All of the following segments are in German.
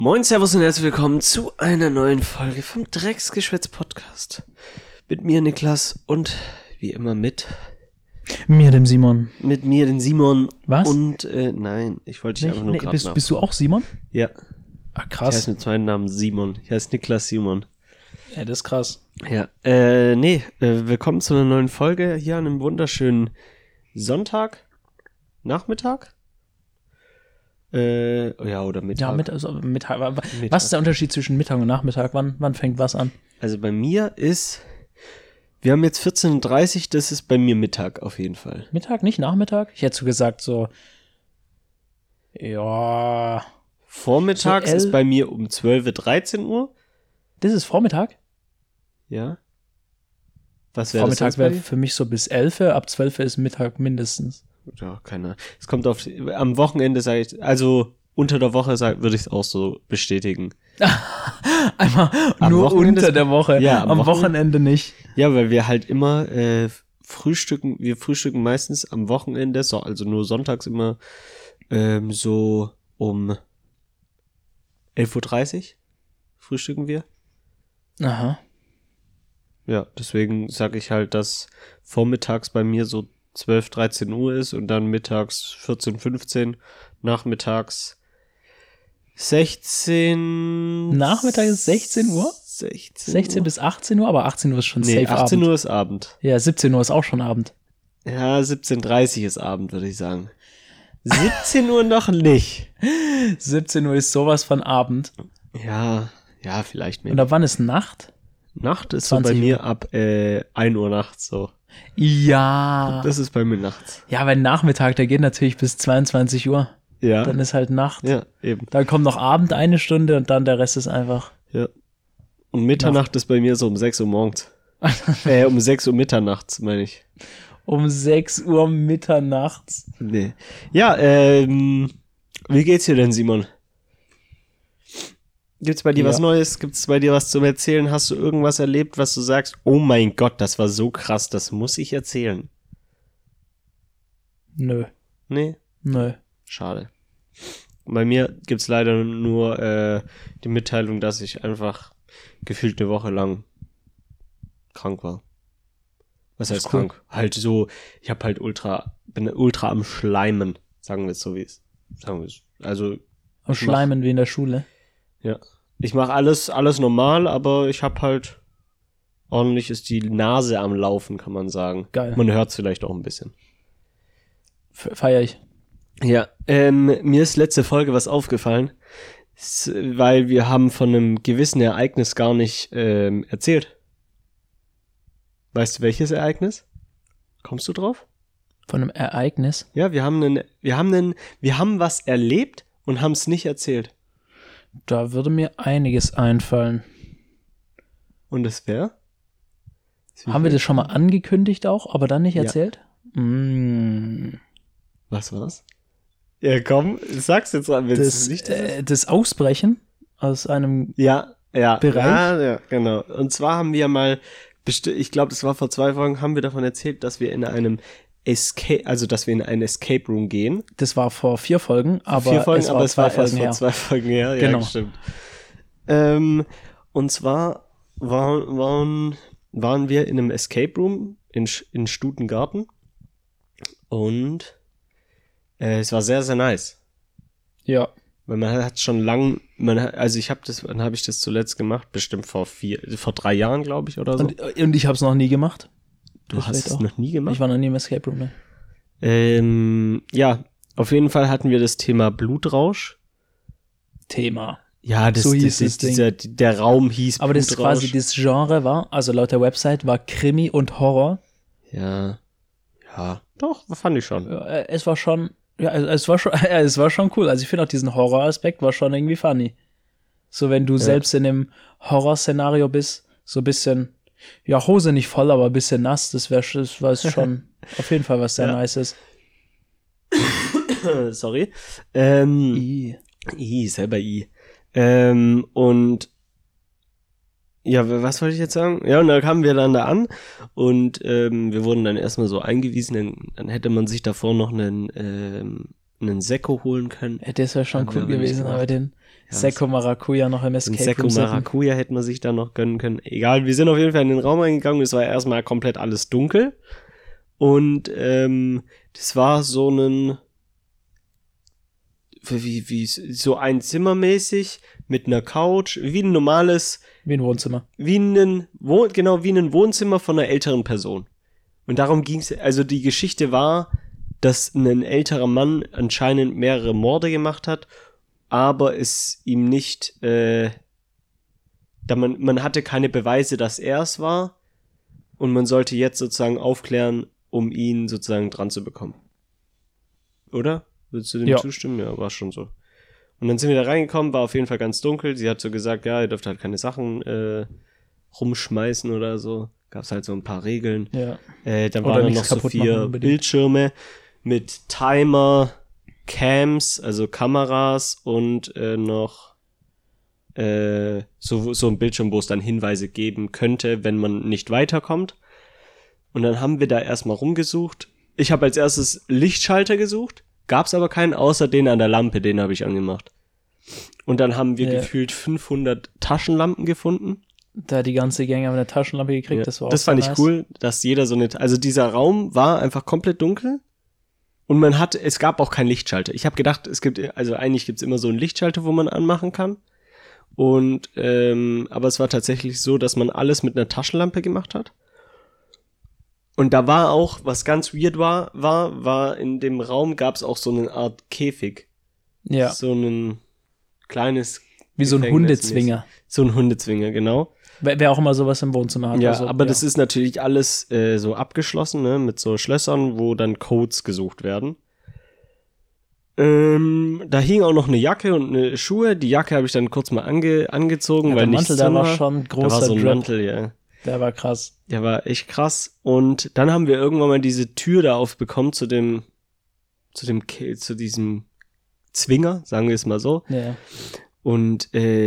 Moin, Servus und herzlich willkommen zu einer neuen Folge vom Drecksgeschwätz-Podcast. Mit mir, Niklas, und wie immer mit dem Simon. Mit mir, den Simon. Was? Und, nein, ich wollte dich einfach nur gerade bist du auch Simon? Ja. Ah, Ich krass. heiße mit zweiten Namen Simon. Ich heiße Niklas Simon. Ja, das ist krass. Ja, willkommen zu einer neuen Folge hier an einem wunderschönen Sonntag, Nachmittag? Oder Mittag. Ja, Mittag. Was ist der Unterschied zwischen Mittag und Nachmittag? Wann fängt was an? Also bei mir wir haben jetzt 14:30 Uhr, das ist bei mir Mittag auf jeden Fall. Mittag, nicht Nachmittag? Ich hätte so gesagt ja. Vormittags So ist bei mir um 13 Uhr. Das ist Vormittag? Ja. Was wäre Vormittag das bei wäre dir? für mich so bis 11 Uhr, ab 12 Uhr ist Mittag mindestens. Ja, keine Ahnung. Es kommt am Wochenende sage ich, also unter der Woche würde ich es auch so bestätigen. Einmal Am nur Wochenende unter der Woche, ja, am Wochenende nicht. Ja, weil wir halt immer frühstücken. Wir frühstücken meistens am Wochenende, also nur sonntags immer so um 11:30 Uhr frühstücken wir. Aha. Ja, deswegen sage ich halt, dass vormittags bei mir so 12, 13 Uhr ist und dann mittags 14, 15, nachmittags 16. Nachmittag ist 16 Uhr? 16 bis 18 Uhr, aber 18 Uhr ist schon safe 18 Abend. Uhr ist Abend. Ja, 17 Uhr ist auch schon Abend. Ja, 17:30 ist Abend, würde ich sagen. 17 Uhr noch nicht. 17 Uhr ist sowas von Abend. Ja, vielleicht mehr. Und ab wann ist Nacht? Nacht ist so bei 20 mir ab 1 Uhr nachts so. Ja. Das ist bei mir nachts. Ja, weil Nachmittag, der geht natürlich bis 22 Uhr. Ja. Dann ist halt Nacht. Ja, eben. Dann kommt noch Abend 1 Stunde und dann der Rest ist einfach. Ja. Und Mitternacht ist bei mir so um 6 Uhr morgens. Um 6 Uhr mitternachts, meine ich. Um 6 Uhr mitternachts. Nee. Ja, wie geht's dir denn, Simon? Gibt's bei dir was Neues? Gibt's bei dir was zum Erzählen? Hast du irgendwas erlebt, was du sagst, oh mein Gott, das war so krass, das muss ich erzählen? Nö. Nee? Nö. Schade. Bei mir gibt's leider nur die Mitteilung, dass ich einfach gefühlt eine Woche lang krank war. Was heißt cool. krank? Halt so, ich hab halt bin ultra am Schleimen, sagen wir es so wie es. Sagen wir es. Also Am Schleimen wie in der Schule. ja. Ich mache alles normal, aber ich hab halt ordentlich ist die Nase am Laufen, kann man sagen. Geil. Man hört es vielleicht auch ein bisschen. Feier ich. Ja, mir ist letzte Folge was aufgefallen, weil wir haben von einem gewissen Ereignis gar nicht erzählt. Weißt du, welches Ereignis? Kommst du drauf? Von einem Ereignis? Ja, wir haben was erlebt und haben es nicht erzählt. Da würde mir einiges einfallen. Und es wäre? Haben wir das schon mal angekündigt auch, aber dann nicht Ja. erzählt? Was war's? Ja, komm, sag's jetzt mal. Das Ausbrechen aus einem Ja, Bereich? Ja, genau. Und zwar haben wir mal, ich glaube, das war vor 2 Folgen, haben wir davon erzählt, dass wir in einem dass wir in einen Escape Room gehen. Das war vor 4 Folgen, aber 4 Folgen, es war aber es war 2 erst Folgen vor her. 2 Folgen her. Genau. Ja, stimmt. Und zwar waren wir in einem Escape Room in Stutengarten und es war sehr, sehr nice. Ja. Weil man hat schon lang, wann habe ich das zuletzt gemacht? Bestimmt vor 3 Jahren, glaube ich, oder so. Und ich habe es noch nie gemacht. Du das hast weiß es auch. noch nie gemacht? Ich war noch nie im Escape Room. Ne? Ja, auf jeden Fall hatten wir das Thema Blutrausch. Thema. Ja, So hieß das Ding. der Raum hieß Aber das Blutrausch. quasi das Genre war, also laut der Website, war Krimi und Horror. Ja, doch, fand ich schon. Es war schon, es war schon cool. Also ich finde auch diesen Horror-Aspekt war schon irgendwie funny. So wenn du selbst in einem Horrorszenario bist, so ein bisschen, ja, Hose nicht voll, aber ein bisschen nass, das war schon auf jeden Fall was sehr Nices. Sorry. I. Selber I. Und ja, was wollte ich jetzt sagen? Ja, und da kamen wir dann da an und wir wurden dann erstmal so eingewiesen, dann hätte man sich davor noch einen Sekko holen können. Das wäre schon Haben wir cool aber nicht gewesen, gemacht. aber den Sekko Maracuja noch im Escape Sekko Room sitzen. Maracuja hätte man sich da noch gönnen können. Egal, wir sind auf jeden Fall in den Raum reingegangen. Es war erstmal komplett alles dunkel. Und das war so ein wie so ein Zimmermäßig mit einer Couch, wie ein normales, wie ein Wohnzimmer. wie ein Wohnzimmer von einer älteren Person. Und darum ging's, also die Geschichte war, dass ein älterer Mann anscheinend mehrere Morde gemacht hat, aber es ihm nicht, man hatte keine Beweise, dass er es war, und man sollte jetzt sozusagen aufklären, um ihn sozusagen dran zu bekommen. Oder? Würdest du dem zustimmen? Ja, war schon so. Und dann sind wir da reingekommen, war auf jeden Fall ganz dunkel. Sie hat so gesagt, ja, ihr dürft halt keine Sachen rumschmeißen oder so. Gab's halt so ein paar Regeln. Ja. Dann waren da noch so 4 Bildschirme mit Timer, Cams, also Kameras und noch so ein Bildschirm, wo es dann Hinweise geben könnte, wenn man nicht weiterkommt. Und dann haben wir da erstmal rumgesucht. Ich habe als erstes Lichtschalter gesucht. Gab's aber keinen, außer den an der Lampe, den habe ich angemacht. Und dann haben wir gefühlt 500 Taschenlampen gefunden. Da die ganze Gang haben eine Taschenlampe gekriegt, Ja, das war auch das fand ich nice. cool, dass jeder so eine, also dieser Raum war einfach komplett dunkel und es gab auch keinen Lichtschalter. Ich habe gedacht, eigentlich gibt's immer so einen Lichtschalter, wo man anmachen kann. Und, aber es war tatsächlich so, dass man alles mit einer Taschenlampe gemacht hat. Und da war auch, was ganz weird war in dem Raum gab's auch so eine Art Käfig. Ja. So ein kleines Wie so ein Hundezwinger. So ein Hundezwinger, genau. Wer auch immer sowas im Wohnzimmer hat. Ja, also, aber das ist natürlich alles so abgeschlossen, ne, mit so Schlössern, wo dann Codes gesucht werden. Da hing auch noch eine Jacke und eine Schuhe. Die Jacke habe ich dann kurz mal angezogen, ja, weil der Mantel, da war schon großer da war so ein Drip. Mantel, ja. Der war krass. Der war echt krass. Und dann haben wir irgendwann mal diese Tür da aufbekommen zu diesem Zwinger, sagen wir es mal so. Ja. Und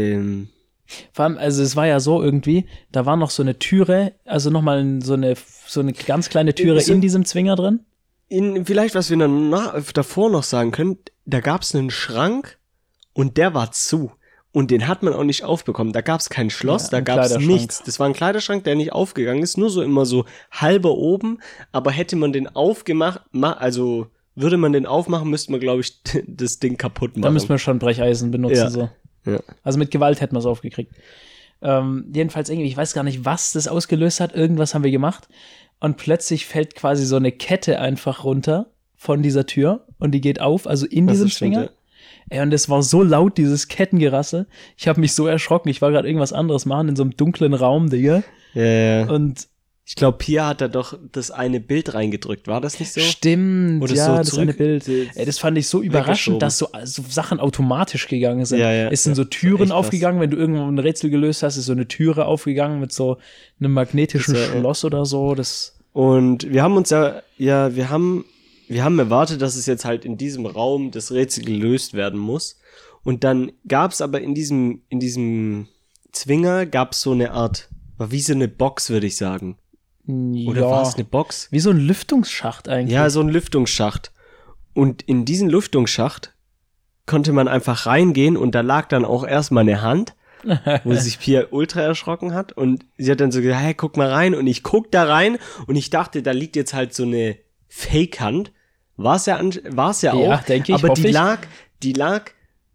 Vor allem, also es war ja so irgendwie, da war noch so eine Türe, also nochmal so eine ganz kleine Türe in diesem Zwinger drin. Vielleicht, was wir dann davor noch sagen können, da gab es einen Schrank und der war zu. Und den hat man auch nicht aufbekommen. Da gab es kein Schloss, da gab es nichts. Das war ein Kleiderschrank, der nicht aufgegangen ist, nur so immer so halber oben. Aber hätte man den aufgemacht, also würde man den aufmachen, müsste man, glaube ich, das Ding kaputt machen. Da müsste man schon Brecheisen benutzen. Ja. So. Ja. Also mit Gewalt hätten wir es aufgekriegt. Jedenfalls irgendwie, ich weiß gar nicht, was das ausgelöst hat. Irgendwas haben wir gemacht. Und plötzlich fällt quasi so eine Kette einfach runter von dieser Tür. Und die geht auf, also in diesem Zwinger. Ja. Ey, und es war so laut, dieses Kettengerassel. Ich habe mich so erschrocken. Ich war gerade irgendwas anderes machen in so einem dunklen Raum, Digga. Ja. Und ich glaube, Pia hat da doch das eine Bild reingedrückt. War das nicht so? stimmt, oder ja, so das eine Bild. Ey, das fand ich so überraschend, dass so Sachen automatisch gegangen sind. Ja, es sind so Türen echt aufgegangen, wenn du irgendwo ein Rätsel gelöst hast, ist so eine Türe aufgegangen mit so einem magnetischen Schloss oder so. Und wir haben wir haben erwartet, dass es jetzt halt in diesem Raum das Rätsel gelöst werden muss. Und dann gab's aber in diesem Zwinger gab's so eine Art, war wie so eine Box, würde ich sagen. Oder war es eine Box? Wie so ein Lüftungsschacht eigentlich. Ja, so ein Lüftungsschacht. Und in diesen Lüftungsschacht konnte man einfach reingehen und da lag dann auch erstmal eine Hand, wo sich Pia ultra erschrocken hat. Und sie hat dann so gesagt, hey, guck mal rein. Und ich guck da rein und ich dachte, da liegt jetzt halt so eine Fake-Hand. War's ja auch. Denke ich, aber die lag,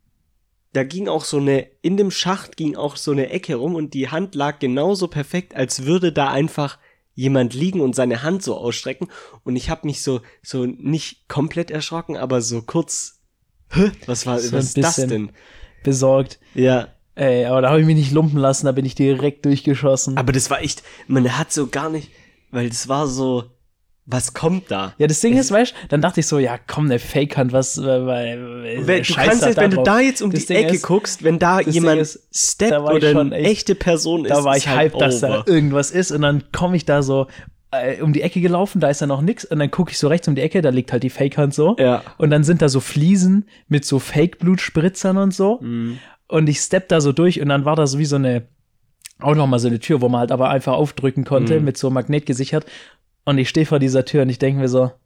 da ging auch in dem Schacht ging auch so eine Ecke rum und die Hand lag genauso perfekt, als würde da einfach jemand liegen und seine Hand so ausstrecken. Und ich habe mich so nicht komplett erschrocken, aber so kurz, was ist das denn? Besorgt. Ja. Ey, aber da habe ich mich nicht lumpen lassen, da bin ich direkt durchgeschossen. Aber das war echt, man hat so gar nicht, weil das war so, was kommt da? Ja, das Ding ist, weißt du, dann dachte ich so, ja, komm, eine Fake-Hand, wenn du da jetzt um die Ecke guckst, wenn da jemand steppt oder eine echte Person ist, da war ich halt hyped, dass da irgendwas ist und dann komme ich da so um die Ecke gelaufen, da ist ja noch nix und dann gucke ich so rechts um die Ecke, da liegt halt die Fake-Hand so. Ja. Und dann sind da so Fliesen mit so Fake-Blutspritzern und so. Mhm. Und ich stepp da so durch und dann war da so wie so auch nochmal so eine Tür, wo man halt aber einfach aufdrücken konnte, mit so Magnet gesichert. Und ich stehe vor dieser Tür und ich denke mir so,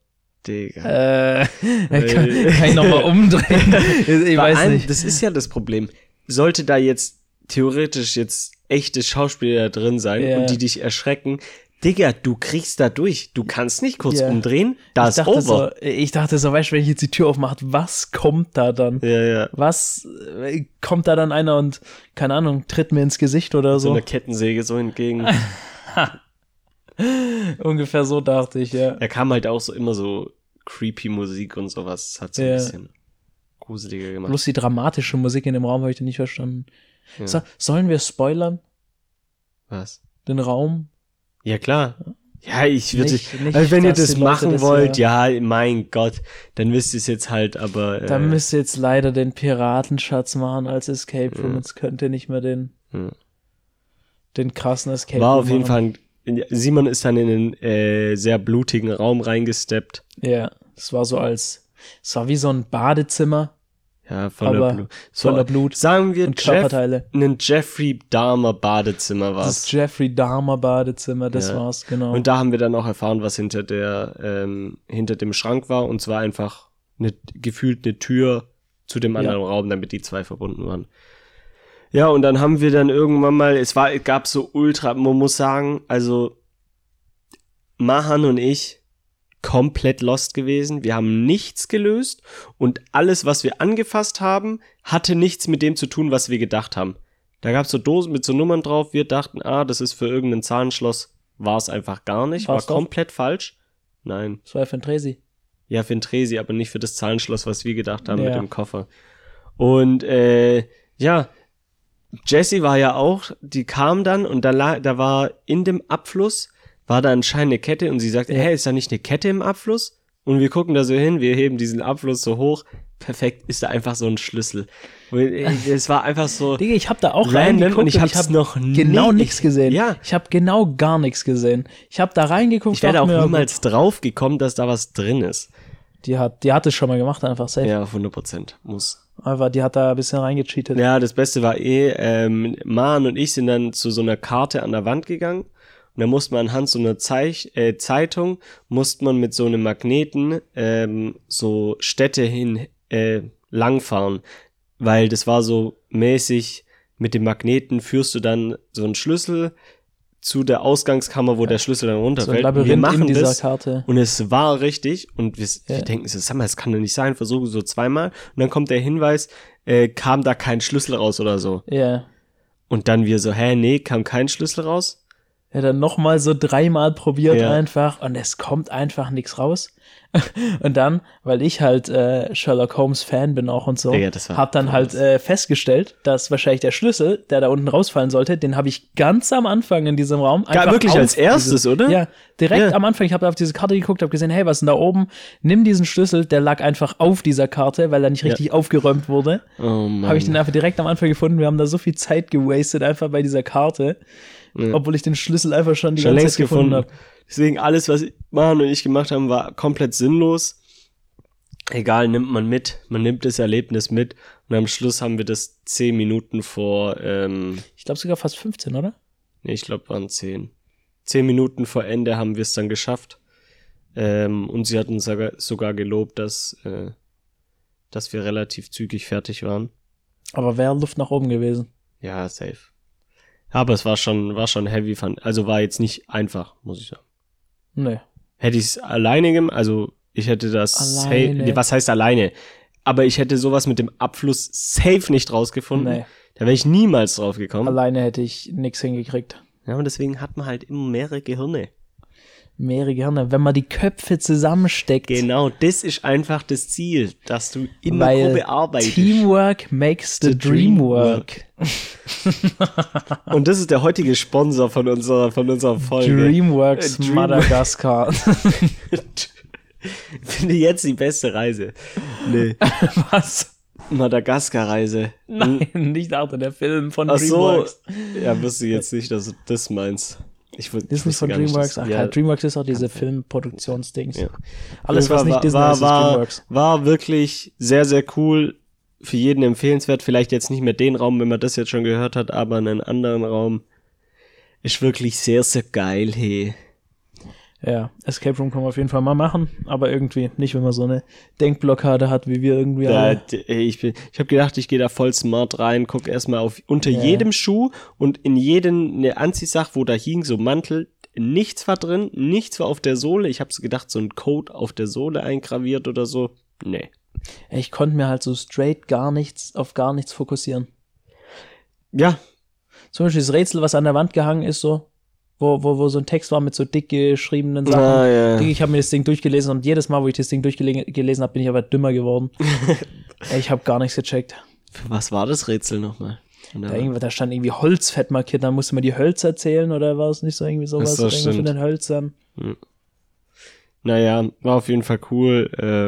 Digga. kann ich nochmal umdrehen? Ich weiß nicht. Das ist ja das Problem. sollte da jetzt theoretisch jetzt echte Schauspieler drin sein und die dich erschrecken, Digga, du kriegst da durch. Du kannst nicht kurz umdrehen, da ist over. Ich dachte so, weißt du, wenn ich jetzt die Tür aufmache, was kommt da dann? Ja. Was kommt da dann einer und, keine Ahnung, tritt mir ins Gesicht oder so? So eine Kettensäge so entgegen. Ungefähr so dachte ich, ja. Da kam halt auch so immer so creepy Musik und sowas. Das hat so ein bisschen gruseliger gemacht. Bloß die dramatische Musik in dem Raum habe ich nicht verstanden. Ja. Sollen wir spoilern? Was? Den Raum? Ja, klar. Ja, ich würde, also wenn ihr das machen wollt, ja, mein Gott, dann müsst ihr es jetzt halt, aber. Dann müsst ihr jetzt leider den Piratenschatz machen als Escape Room. Jetzt könnt ihr nicht mehr den krassen Escape Room War auf jeden Fall, Simon ist dann in einen sehr blutigen Raum reingesteppt. Ja, es war wie so ein Badezimmer. Ja, voller Blut. Sagen wir, und Körperteile. Ein Jeffrey Dahmer Badezimmer war es. Das Jeffrey Dahmer Badezimmer, das war's, genau. Und da haben wir dann auch erfahren, was hinter dem Schrank war. Und zwar einfach gefühlt eine Tür zu dem anderen Raum, damit die zwei verbunden waren. Ja, und dann haben wir dann irgendwann mal, es gab so ultra, man muss sagen, also Mahan und ich komplett lost gewesen. Wir haben nichts gelöst und alles, was wir angefasst haben, hatte nichts mit dem zu tun, was wir gedacht haben. Da gab es so Dosen mit so Nummern drauf. Wir dachten, das ist für irgendein Zahlenschloss. War es einfach gar nicht. War komplett falsch. Nein. Das war für ein Tresi. Ja, für ein Tresi, aber nicht für das Zahlenschloss, was wir gedacht haben mit dem Koffer. Und Jessie war ja auch, die kam dann und da war in dem Abfluss war da anscheinend eine Kette und sie sagt, ist da nicht eine Kette im Abfluss? Und wir gucken da so hin, wir heben diesen Abfluss so hoch. Perfekt, ist da einfach so ein Schlüssel. Es war einfach so. Digga, ich hab da auch reingeguckt und ich hab's noch genau nichts gesehen. Ja. Ich hab genau gar nichts gesehen. Ich hab da reingeguckt. Ich wäre auch niemals drauf gekommen, dass da was drin ist. Die hat es schon mal gemacht, einfach safe. Ja, 100%. Muss. Einfach, die hat da ein bisschen reingecheatet. Ja, das Beste war Maren und ich sind dann zu so einer Karte an der Wand gegangen. Und da musste man anhand so einer Zeitung, musste man mit so einem Magneten so Städte hin langfahren. Weil das war so mäßig, mit dem Magneten führst du dann so einen Schlüssel zu der Ausgangskammer, wo der Schlüssel dann runterfällt. So ein Labyrinth wir machen in dieser das Karte. Und es war richtig. Und wir denken so, sag mal, das kann doch nicht sein. Versuchen so zweimal. Und dann kommt der Hinweis, kam da kein Schlüssel raus oder so. Ja. Und dann wir so, nee, kam kein Schlüssel raus. Ja, dann nochmal so 3-mal probiert einfach und es kommt einfach nichts raus. Und dann, weil ich halt Sherlock Holmes Fan bin auch und so, hab dann halt festgestellt, dass wahrscheinlich der Schlüssel, der da unten rausfallen sollte, den habe ich ganz am Anfang in diesem Raum einfach wirklich als erstes, oder? Ja, direkt am Anfang. Ich habe auf diese Karte geguckt, habe gesehen, hey, was ist denn da oben? Nimm diesen Schlüssel, der lag einfach auf dieser Karte, weil er nicht richtig aufgeräumt wurde. Oh Mann. Habe ich den einfach direkt am Anfang gefunden. Wir haben da so viel Zeit gewastet einfach bei dieser Karte. Ja. Obwohl ich den Schlüssel einfach schon die ganze Zeit gefunden habe. Deswegen alles, was Maren und ich gemacht haben, war komplett sinnlos. Egal, nimmt man mit. Man nimmt das Erlebnis mit. Und am Schluss haben wir das 10 Minuten vor ich glaube sogar fast 15, oder? Nee, ich glaube waren 10. 10 Minuten vor Ende haben wir es dann geschafft. Und sie hat uns sogar gelobt, dass wir relativ zügig fertig waren. Aber wäre Luft nach oben gewesen. Ja, safe. Aber es war schon heavy, also war jetzt nicht einfach, muss ich sagen. Nee. Hätte ich es alleine gemacht, also ich hätte das was heißt alleine? Aber ich hätte sowas mit dem Abfluss safe nicht rausgefunden. Nee. Da wäre ich niemals drauf gekommen. Alleine hätte ich nichts hingekriegt. Ja, und deswegen hat man halt immer mehrere Gehirne. Wenn man die Köpfe zusammensteckt. Genau, das ist einfach das Ziel, dass du in der Gruppe arbeitest. Teamwork makes the dream work. Und das ist der heutige Sponsor von unserer Folge. Dreamworks Madagaskar. Finde jetzt die beste Reise. Nee. Was? Madagaskar-Reise. Nein, nicht auch der Film von Dreamworks. Ja, wusste jetzt nicht, dass du das meinst. Das ist nicht von Dreamworks. Dreamworks ist auch diese Filmproduktionsdings. Ja. Alles, was nicht Disney ist Dreamworks. War wirklich sehr, sehr cool. Für jeden empfehlenswert. Vielleicht jetzt nicht mehr den Raum, wenn man das jetzt schon gehört hat, aber einen anderen Raum. Ist wirklich sehr, sehr geil, hey. Ja, Escape Room kann man auf jeden Fall mal machen, aber irgendwie nicht, wenn man so eine Denkblockade hat, wie wir irgendwie alle. Ich habe gedacht, ich gehe da voll smart rein, guck erstmal unter jedem Schuh und in jedem eine Anziehsache, wo da hing, so Mantel, nichts war drin, nichts war auf der Sohle. Ich habe gedacht, so ein Code auf der Sohle eingraviert oder so. Nee. Ich konnte mir halt so straight auf gar nichts fokussieren. Ja. Zum Beispiel das Rätsel, was an der Wand gehangen ist, so, wo so ein Text war mit so dick geschriebenen Sachen. Ja. Ich habe mir das Ding durchgelesen und jedes Mal, wo ich das Ding durchgelesen habe, bin ich aber dümmer geworden. Ich habe gar nichts gecheckt. Für was war das Rätsel nochmal? Da stand irgendwie Holzfett markiert, dann musste man die Hölzer zählen oder war es nicht so irgendwie sowas? Das irgendwie von den Hölzern. Naja, war auf jeden Fall cool.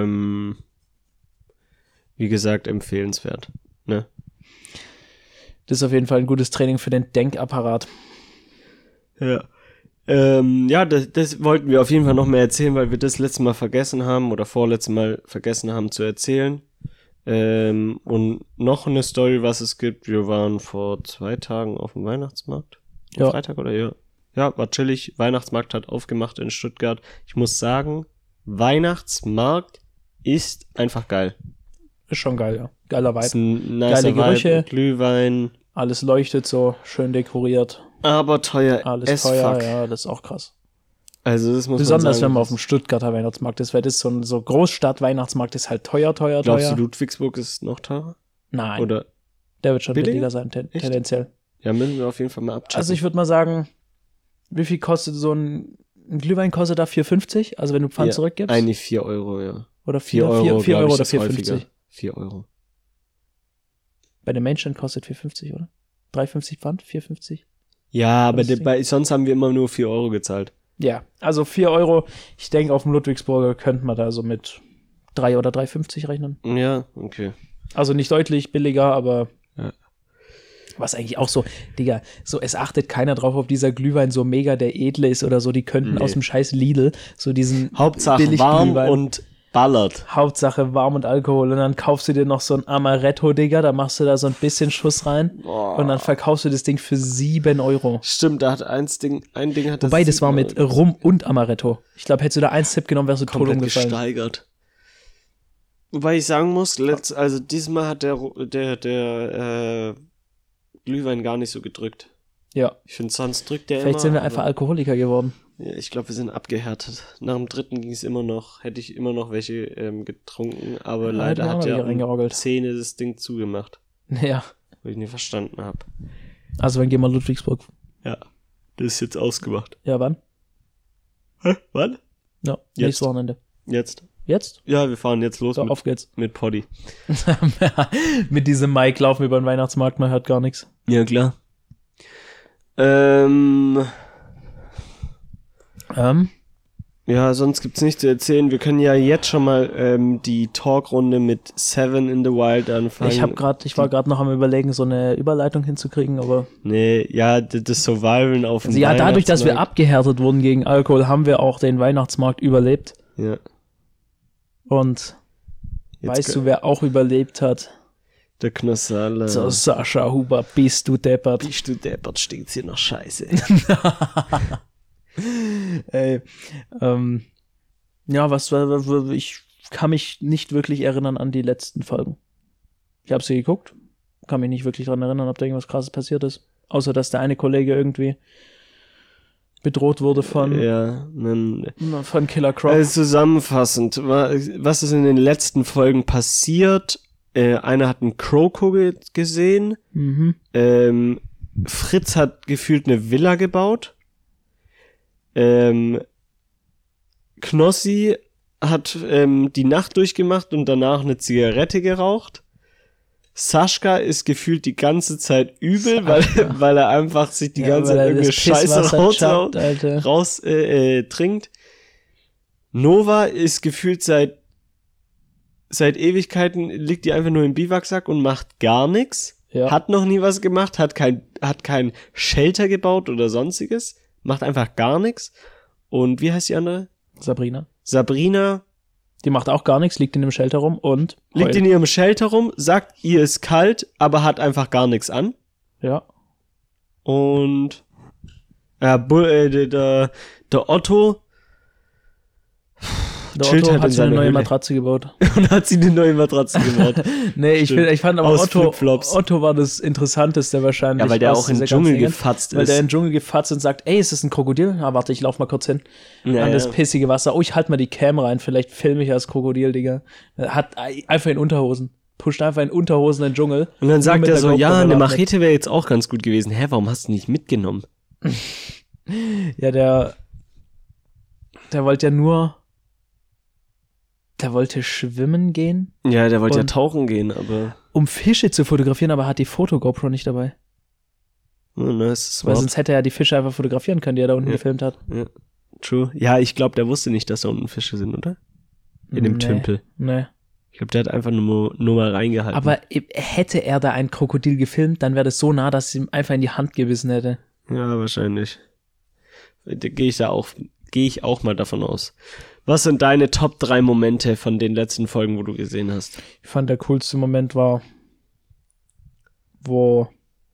Wie gesagt, empfehlenswert. Ne? Das ist auf jeden Fall ein gutes Training für den Denkapparat. Ja. Das wollten wir auf jeden Fall noch mehr erzählen, weil wir das letzte Mal vergessen haben oder vorletzte Mal vergessen haben zu erzählen. Und noch eine Story, was es gibt. Wir waren vor 2 Tagen auf dem Weihnachtsmarkt. Ja. Freitag oder ja. Ja, war chillig. Weihnachtsmarkt hat aufgemacht in Stuttgart. Ich muss sagen, Weihnachtsmarkt ist einfach geil. Ist schon geil, ja. Geiler Vibe. Ist ein nicer Geile Gerüche. Vibe, Glühwein. Alles leuchtet so, schön dekoriert. Aber teuer. Alles teuer, ja, das ist auch krass. Also das muss Besonders man sagen, wenn man auf dem Stuttgarter Weihnachtsmarkt ist, weil das so Großstadt-Weihnachtsmarkt ist halt teuer. Glaubst du, Ludwigsburg ist noch teurer? Nein. Oder der wird schon billiger billiger sein, tendenziell. Ja, müssen wir auf jeden Fall mal abchecken. Also ich würde mal sagen, wie viel kostet so ein Glühwein kostet da 4,50? Also wenn du Pfand zurückgibst? Eigentlich 4 Euro, ja. Oder 4 Euro oder 4,50? 4 Euro. Bei den Menschen kostet 4,50, oder? 3,50 Pfand? 4,50? Ja, aber sonst haben wir immer nur 4 Euro gezahlt. Ja, also 4 Euro. Ich denke, auf dem Ludwigsburger könnte man da so mit 3 oder 3,50 rechnen. Ja, okay. Also nicht deutlich billiger, aber ja. Was eigentlich auch so, Digga, so es achtet keiner drauf, ob dieser Glühwein so mega der edle ist oder so. Die könnten aus dem scheiß Lidl so diesen Hauptsache warm und ballert. Hauptsache warm und Alkohol. Und dann kaufst du dir noch so ein Amaretto, Digga, da machst du da so ein bisschen Schuss rein und dann verkaufst du das Ding für 7 Euro. Stimmt, da hat ein Ding hat das. Wobei, das war mit Rum und Amaretto. Ich glaube, hättest du da 1 Tipp genommen, wärst du tot umgefallen. Gesteigert. Wobei ich sagen muss, also diesmal hat der Glühwein gar nicht so gedrückt. Ja. Ich finde, sonst drückt der Vielleicht immer. sind wir einfach Alkoholiker geworden. Ja, ich glaube, wir sind abgehärtet. Nach dem 3. ging es immer noch, hätte ich immer noch welche getrunken, aber leider hat der um 10 das Ding zugemacht. Ja. Weil ich nicht verstanden habe. Also, wenn gehen wir Ludwigsburg. Ja, das ist jetzt ausgemacht. Ja, wann? Hä? Wann? Ja, nächstes Wochenende. Jetzt? Ja, wir fahren jetzt los so, auf geht's. Mit Poddy. Mit diesem Mike laufen wir über den Weihnachtsmarkt, man hört gar nichts. Ja, klar. Ja, sonst gibt's nichts zu erzählen. Wir können ja jetzt schon mal die Talkrunde mit Seven in the Wild anfangen. Ich war gerade noch am Überlegen, so eine Überleitung hinzukriegen, aber... Nee, ja, das Survivalen auf dem Weihnachtsmarkt. Ja, dadurch, dass wir abgehärtet wurden gegen Alkohol, haben wir auch den Weihnachtsmarkt überlebt. Ja. Und weißt du, wer auch überlebt hat? Der Knossale. So, Sascha Huber, bist du deppert. Bist du deppert, stinkt's hier nach Scheiße. Ey, ja, ich kann mich nicht wirklich erinnern an die letzten Folgen. Ich habe sie geguckt, kann mich nicht wirklich dran erinnern, ob da irgendwas Krasses passiert ist. Außer, dass der eine Kollege irgendwie bedroht wurde von Killer Croc. Also zusammenfassend, was ist in den letzten Folgen passiert? Einer hat einen Kroko gesehen. Mhm. Fritz hat gefühlt eine Villa gebaut. Knossi hat die Nacht durchgemacht und danach eine Zigarette geraucht. Saschka ist gefühlt die ganze Zeit übel, weil er einfach sich die ganze Zeit irgendeine Scheiße raus trinkt. Nova ist gefühlt seit Ewigkeiten, liegt die einfach nur im Biwaksack und macht gar nichts. Ja. Hat noch nie was gemacht, hat kein Shelter gebaut oder sonstiges. Macht einfach gar nichts. Und wie heißt die andere? Sabrina. Die macht auch gar nichts, liegt in dem Shelter rum und liegt in ihrem Shelter rum, sagt, ihr ist kalt, aber hat einfach gar nichts an. Ja. Und der Otto Der chillt Otto halt hat in sich eine seiner neue Höhle. Matratze gebaut. Und hat sie eine neue Matratze gebaut. Nee, ich fand aber Aus Flipflops. Otto war das Interessanteste wahrscheinlich. Ja, weil der aus auch im dieser Dschungel ganzen Dinge. gefatzt Weil der ist. im Dschungel gefatzt und sagt, ey, ist das ein Krokodil? Ah, warte, ich lauf mal kurz hin. Ja, An das ja. pissige Wasser. Oh, ich halt mal die Cam rein, vielleicht filme ich als Krokodil, Digga. Hat einfach in Unterhosen. Pusht einfach in Unterhosen in den Dschungel. Und dann sagt mit er der so, GoPro ja, eine bewaffnet. Machete wäre jetzt auch ganz gut gewesen. Hä, warum hast du nicht mitgenommen? Ja, der wollte ja nur, der wollte schwimmen gehen, Ja, der wollte ja Und- tauchen gehen, aber um Fische zu fotografieren, aber hat die Foto-GoPro nicht dabei. ne, es ist Weil smart. sonst hätte er die Fische einfach fotografieren können, die er da unten Ja. gefilmt hat. Ja, true. Ja, ich glaube, der wusste nicht, dass da unten Fische sind, oder? In dem Nee, Tümpel. Nee. Ich glaube, der hat einfach nur mal reingehalten. Aber hätte er da ein Krokodil gefilmt, dann wäre das so nah, dass es ihm einfach in die Hand gebissen hätte. Ja, wahrscheinlich. Da gehe ich auch mal davon aus. Was sind deine Top 3 Momente von den letzten Folgen, wo du gesehen hast? Ich fand, der coolste Moment war, wo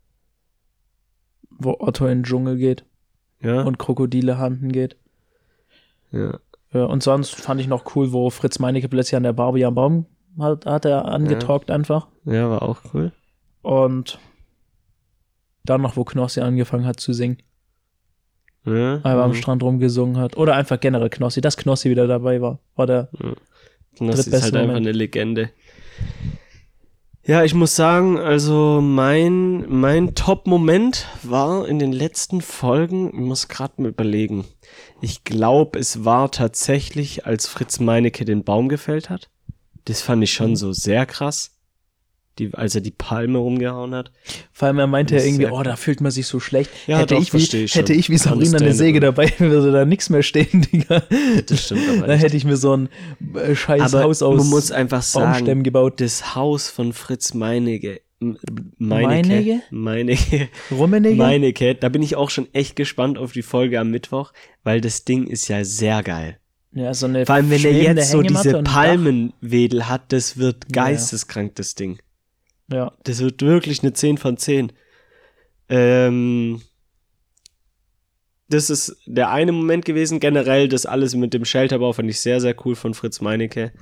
Otto in den Dschungel geht Ja? und Krokodile handen geht. Ja. Ja, und sonst fand ich noch cool, wo Fritz Meinecke plötzlich an der Barbie am Baum hat er angetalkt einfach. Ja, war auch cool. Und dann noch, wo Knossi angefangen hat zu singen. Ja, Einfach am Strand rumgesungen hat. Oder einfach generell Knossi. Dass Knossi wieder dabei war der Das ist drittbeste halt einfach Moment. eine Legende. Ja, ich muss sagen, also mein Top-Moment war in den letzten Folgen, ich muss gerade mal überlegen. Ich glaube, es war tatsächlich, als Fritz Meinecke den Baum gefällt hat. Das fand ich schon so sehr krass. Als er die Palme rumgehauen hat. Vor allem, er meinte ja Das ist irgendwie, sehr oh, da fühlt man sich so schlecht. Ja, hätte, doch, ich versteh ich schon. hätte ich wie Sabrina eine Säge dabei, würde da nichts mehr stehen, Digga. Das stimmt aber Dann nicht. hätte ich mir so ein scheiß Aber Haus aus man muss einfach Baumstämmen sagen, gebaut. das Haus von Fritz Meinecke, Meinecke? Rummenigge? Da bin ich auch schon echt gespannt auf die Folge am Mittwoch, weil das Ding ist ja sehr geil. Ja, so eine Vor allem, wenn er schwebende jetzt so Hängematte diese und ein Palmenwedel hat, das wird Ja. geisteskrank, das Ding. Dach. Ja. Das wird wirklich eine 10 von 10. Das ist der eine Moment gewesen. Generell, das alles mit dem Shelterbau fand ich sehr, sehr cool von Fritz Meinecke.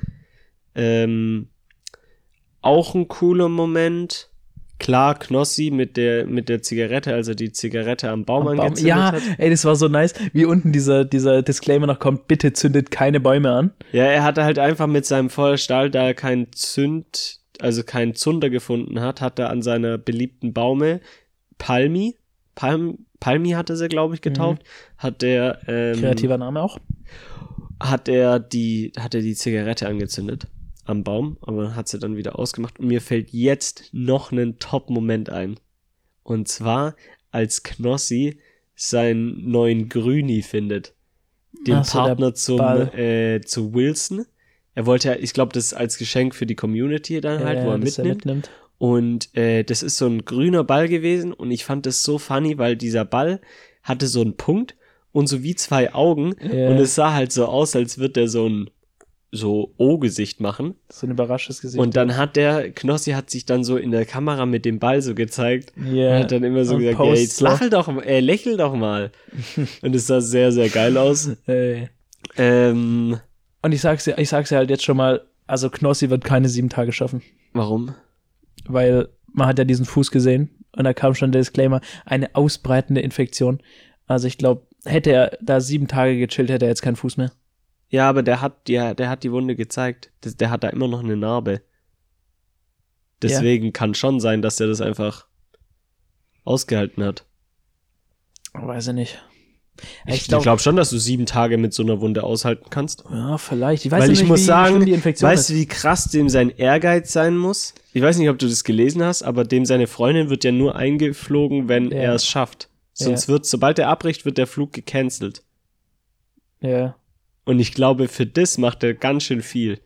Auch ein cooler Moment. Klar, Knossi mit der Zigarette, also die Zigarette am Baum angezündet Ja, hat. ey, das war so nice, wie unten dieser Disclaimer noch kommt, bitte zündet keine Bäume an. Ja, er hatte halt einfach mit seinem Feuerstahl, da er keinen Zunder gefunden hat er an seiner beliebten Baume Palmi hatte sie, glaube ich, getauft, hat er Kreativer Name auch. hat er die Zigarette angezündet am Baum, aber hat sie dann wieder ausgemacht. Und mir fällt jetzt noch ein Top-Moment ein. Und zwar, als Knossi seinen neuen Grüni findet. Den Ach so, der Partner Ball. zu Wilson. Er wollte ja, ich glaube, das als Geschenk für die Community dann halt, wo er dass mitnimmt. Und das ist so ein grüner Ball gewesen und ich fand das so funny, weil dieser Ball hatte so einen Punkt und so wie zwei Augen Ja. und es sah halt so aus, als würde der so ein O-Gesicht machen. So ein überraschtes Gesicht. Und dann Knossi hat sich dann so in der Kamera mit dem Ball so gezeigt Yeah. und hat dann immer so Und gesagt, post ja, jetzt so. lächel doch mal. Und es sah sehr, sehr geil aus. Ey. Ähm, Und ich sag's dir halt jetzt schon mal, also Knossi wird keine 7 Tage schaffen. warum? Weil man hat ja diesen Fuß gesehen und da kam schon der Disclaimer, eine ausbreitende Infektion. Also ich glaube, hätte er da 7 Tage gechillt, hätte er jetzt keinen Fuß mehr. Ja, aber der hat die Wunde gezeigt. Der hat da immer noch eine Narbe. Deswegen kann schon sein, dass er das einfach ausgehalten hat. Weiß ich nicht. Ich glaube schon, dass du 7 Tage mit so einer Wunde aushalten kannst. Ja, vielleicht. Ich weiß Weil nicht, ich muss wie sagen, schlimm die Infektion weißt du, ist. wie krass dem sein Ehrgeiz sein muss? Ich weiß nicht, ob du das gelesen hast, aber dem seine Freundin wird ja nur eingeflogen, wenn Ja. er es schafft. Sonst sobald er abbricht, wird der Flug gecancelt. Ja. Und ich glaube, für das macht er ganz schön viel.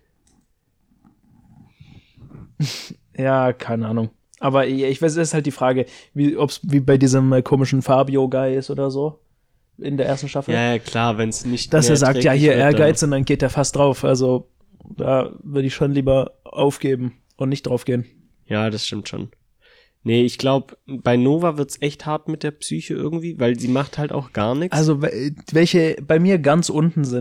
Ja, keine Ahnung. Aber ich weiß, das ist halt die Frage, ob es wie bei diesem komischen Fabio-Guy ist oder so. In der ersten Staffel. Ja, klar, wenn es nicht Dass mehr er sagt, ja, erträglich hier wird, Ehrgeiz und dann geht er fast drauf. Also da würde ich schon lieber aufgeben und nicht draufgehen. Ja, das stimmt schon. Nee, ich glaube, bei Nova wird's echt hart mit der Psyche irgendwie, weil sie macht halt auch gar nichts. Also welche bei mir ganz unten sind,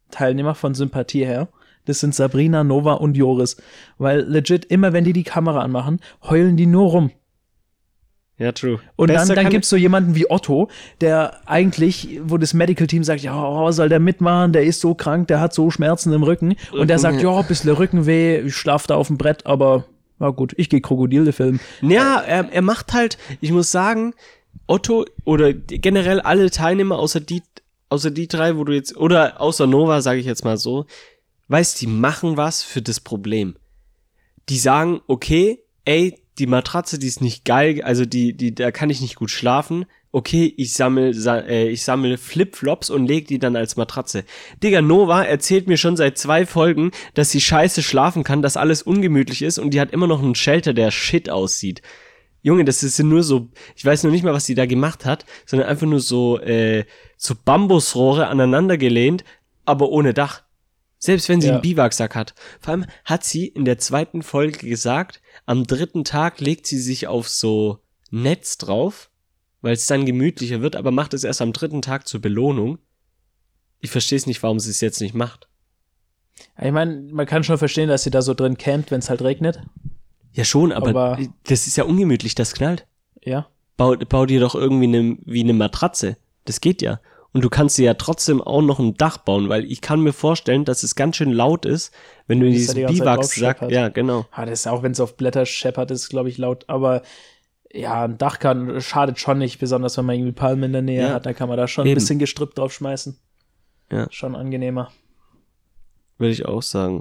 Teilnehmer von Sympathie her. Das sind Sabrina, Nova und Joris. Weil legit, immer wenn die Kamera anmachen, heulen die nur rum. Ja, true. Und dann gibt's so jemanden wie Otto, der eigentlich, wo das Medical-Team sagt, ja, soll der mitmachen, der ist so krank, der hat so Schmerzen im Rücken. Und der sagt, ja, bisschen Rückenweh, ich schlaf da auf dem Brett, aber na gut, ich gehe Krokodile filmen. Ja, er macht halt, ich muss sagen, Otto oder generell alle Teilnehmer außer die drei, wo du jetzt, oder außer Nova, sage ich jetzt mal so, weißt, die machen was für das Problem. Die sagen, okay, ey, die Matratze, die ist nicht geil, also da kann ich nicht gut schlafen. Okay, ich sammle Flipflops und leg die dann als Matratze. Digga, Nova erzählt mir schon seit 2 Folgen, dass sie scheiße schlafen kann, dass alles ungemütlich ist und die hat immer noch einen Shelter, der shit aussieht. Junge, das ist nur so, ich weiß noch nicht mal, was die da gemacht hat, sondern einfach nur so Bambusrohre aneinander gelehnt, aber ohne Dach. Selbst wenn sie einen Biwaksack hat. Vor allem hat sie in der 2. Folge gesagt, am 3. Tag legt sie sich auf so Netz drauf, weil es dann gemütlicher wird, aber macht es erst am 3. Tag zur Belohnung. Ich verstehe es nicht, warum sie es jetzt nicht macht. Ich meine, man kann schon verstehen, dass sie da so drin campt, wenn es halt regnet. Ja schon, aber das ist ja ungemütlich, das knallt. Ja. Bau dir doch irgendwie wie eine Matratze. Das geht ja. Und du kannst dir ja trotzdem auch noch ein Dach bauen, weil ich kann mir vorstellen, dass es ganz schön laut ist, wenn du in diesen Biwaksack, ja, genau. Ja, das ist auch, wenn es auf Blätter scheppert, ist glaube ich laut, aber ja, ein Dach schadet schon nicht, besonders wenn man irgendwie Palmen in der Nähe hat, da kann man da schon ein bisschen Gestrüpp drauf schmeißen. Ja. Schon angenehmer. Würde ich auch sagen.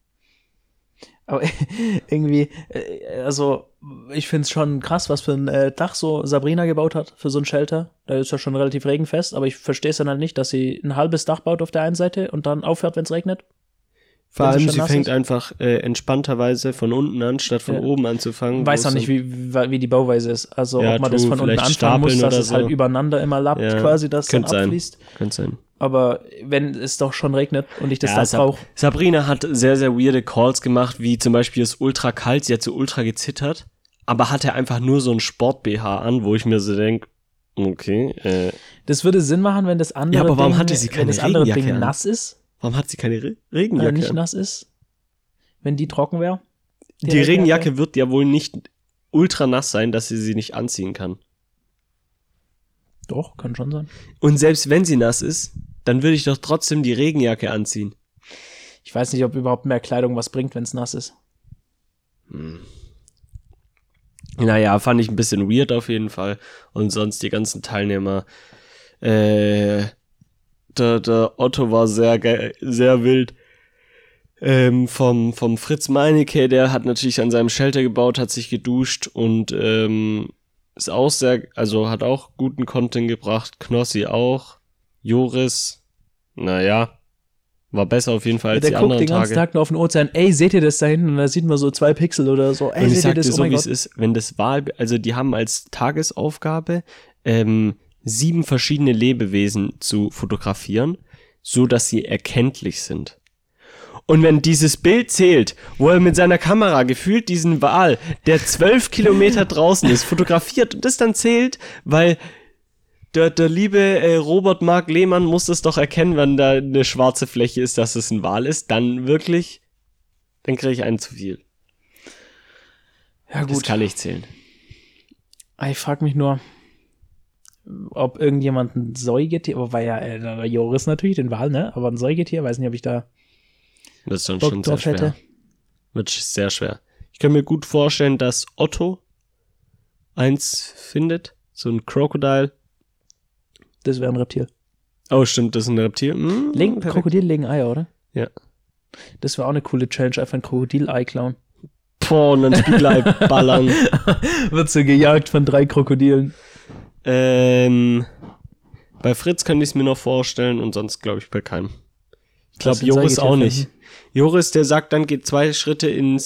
Aber irgendwie, also ich finde es schon krass, was für ein Dach so Sabrina gebaut hat für so ein Shelter. Da ist ja schon relativ regenfest, aber ich verstehe es dann halt nicht, dass sie ein halbes Dach baut auf der einen Seite und dann aufhört, wenn es regnet. Vor allem, sie fängt einfach entspannterweise von unten an, statt von oben anzufangen. Weiß auch nicht, wie die Bauweise ist. Also ob man das von unten anfangen muss, dass es halt übereinander immer lappt, quasi, dass es dann abfließt. Könnte sein. Aber wenn es doch schon regnet und ich das da brauche. Sabrina hat sehr, sehr weirde Calls gemacht, wie zum Beispiel es ultra kalt, sie hat so ultra gezittert, aber hatte einfach nur so ein Sport-BH an, wo ich mir so denke, okay. Das würde Sinn machen, wenn das andere aber warum hatte sie keine Regenjacke an? Nass ist. Warum hat sie keine Regenjacke nicht nass ist? Wenn die trocken wäre? Die Regenjacke wird ja wohl nicht ultra nass sein, dass sie nicht anziehen kann. Doch, kann schon sein. Und selbst wenn sie nass ist, dann würde ich doch trotzdem die Regenjacke anziehen. Ich weiß nicht, ob überhaupt mehr Kleidung was bringt, wenn es nass ist. Naja, fand ich ein bisschen weird auf jeden Fall. Und sonst die ganzen Teilnehmer. Der Otto war sehr wild. Vom Fritz Meinecke, der hat natürlich an seinem Shelter gebaut, hat sich geduscht und ist auch hat auch guten Content gebracht. Knossi auch. Joris, naja, war besser auf jeden Fall als die anderen Tage. Der guckt den ganzen Tag nur auf den Ozean. Ey, seht ihr das da hinten? Und da sieht man so 2 Pixel oder so. Ey, und ich sag dir so, wie es ist, wenn das also die haben als Tagesaufgabe 7 verschiedene Lebewesen zu fotografieren, so dass sie erkenntlich sind. Und wenn dieses Bild zählt, wo er mit seiner Kamera gefühlt diesen Wal, der 12 Kilometer draußen ist, fotografiert und das dann zählt, weil der liebe Robert Mark Lehmann muss das doch erkennen, wenn da eine schwarze Fläche ist, dass es ein Wal ist, dann kriege ich einen zu viel. Ja gut. Das kann ich zählen. Ich frage mich nur, ob irgendjemand ein Säugetier, wobei ja Joris natürlich den Wal, ne? Aber ein Säugetier, weiß nicht, ob ich da das ist schon sehr schwer. Hätte. Wird sehr schwer. Ich kann mir gut vorstellen, dass Otto eins findet, so ein Crocodile. Das wäre ein Reptil. Oh, stimmt, das ist ein Reptil. Krokodile legen Eier, oder? Ja. Das wäre auch eine coole Challenge, einfach ein Krokodil-Ei klauen. Boah, und dann Spiegelei ballern. Wird so gejagt von 3 Krokodilen. Bei Fritz könnte ich es mir noch vorstellen und sonst glaube ich bei keinem. Ich glaube Joris auch nicht. Joris, der sagt dann, geht 2 Schritte in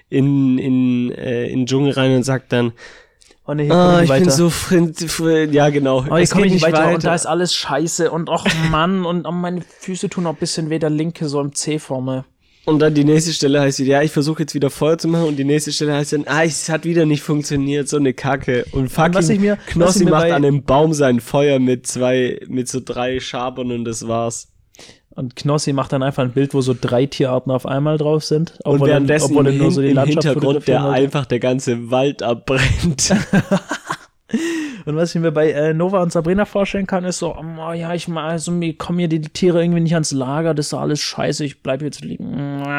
den Dschungel rein und sagt dann, oh nee, ich bin so ja genau. Oh, ich komme nicht weiter und da ist alles scheiße und och Mann und meine Füße tun auch ein bisschen weh, der linke so im C-Form. Und dann die nächste Stelle heißt wieder, ja, ich versuche jetzt wieder Feuer zu machen und die nächste Stelle heißt dann, es hat wieder nicht funktioniert, so eine Kacke. Und fucking Knossi macht an einem Baum sein Feuer mit so 3 Schabern und das war's. Und Knossi macht dann einfach ein Bild, wo so 3 Tierarten auf einmal drauf sind. Und währenddessen obwohl er nur so die im Landschaft Hintergrund fotografieren wollte. einfach der ganze Wald abbrennt. Und was ich mir bei Nova und Sabrina vorstellen kann, ist so, oh, ja, mir kommen hier die Tiere irgendwie nicht ans Lager, das ist doch alles scheiße, ich bleib jetzt liegen.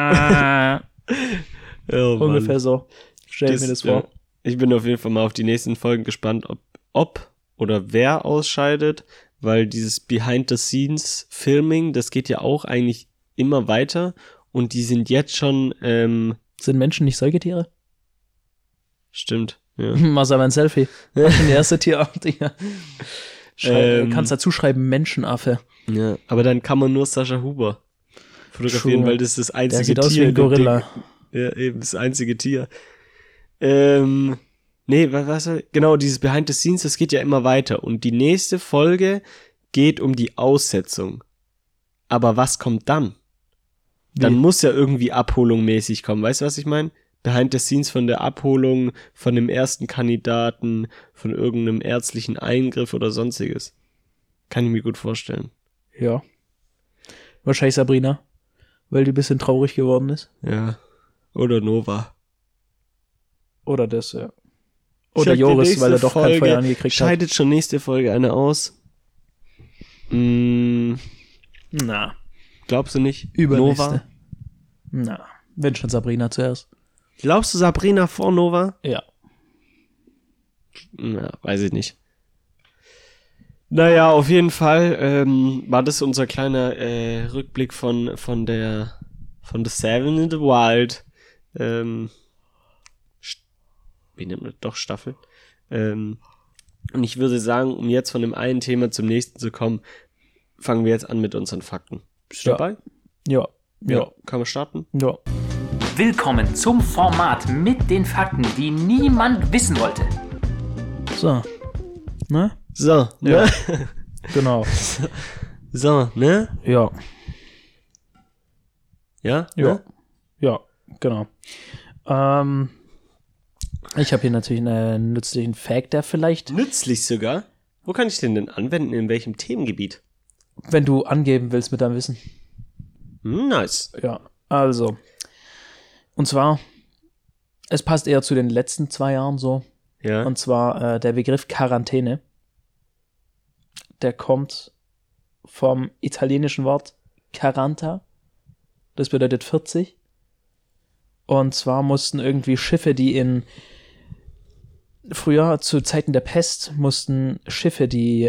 Oh, Ungefähr so. Stell mir das vor. Ja. Ich bin auf jeden Fall mal auf die nächsten Folgen gespannt, ob oder wer ausscheidet, weil dieses Behind-the-Scenes-Filming, das geht ja auch eigentlich immer weiter und die sind jetzt schon, Sind Menschen nicht Säugetiere? stimmt, ja. Mach aber ein Selfie. Das ist die erste Tierart, Digga. Kannst dazu schreiben Menschenaffe. Ja, aber dann kann man nur Sascha Huber fotografieren, True. weil das ist das einzige Der sieht Tier. aus wie ein in dem Gorilla. Ding. Ja, eben, das einzige Tier. Genau, dieses Behind the Scenes, das geht ja immer weiter. Und die nächste Folge geht um die Aussetzung. Aber was kommt dann? Dann muss ja irgendwie Abholung mäßig kommen. Weißt du, was ich meine? Behind the Scenes von der Abholung, von dem ersten Kandidaten, von irgendeinem ärztlichen Eingriff oder sonstiges. Kann ich mir gut vorstellen. Ja. Wahrscheinlich Sabrina, weil die ein bisschen traurig geworden ist. Ja. Oder Nova. Oder das, ja. Oder Joris, weil er doch kein Feuer angekriegt hat. Scheidet schon nächste Folge eine aus. Na. Glaubst du nicht? Übernächste. Nova? Na. Wenn schon Sabrina zuerst. Glaubst du Sabrina vor Nova? Ja. Na, weiß ich nicht. Naja, auf jeden Fall war das unser kleiner Rückblick von The Seven in the Wild. Wie nennt man das? Doch Staffel. Und ich würde sagen, um jetzt von dem einen Thema zum nächsten zu kommen, fangen wir jetzt an mit unseren Fakten. Bist du dabei? Ja. Kann man starten? Ja. Willkommen zum Format mit den Fakten, die niemand wissen wollte. So. Ne? So, ne? Ja. Genau. So, ne? Ja. Ja? Ja. Ne? Ja, genau. Ich habe hier natürlich einen nützlichen Fact, der vielleicht, Nützlich sogar. Wo kann ich den denn anwenden? In welchem Themengebiet? wenn du angeben willst mit deinem Wissen. Nice. Ja, also. Und zwar, es passt eher zu den letzten 2 Jahren so. Ja. Und zwar der Begriff Quarantäne. Der kommt vom italienischen Wort Quaranta. Das bedeutet 40. Und zwar mussten irgendwie Schiffe, die früher zu Zeiten der Pest, mussten Schiffe, die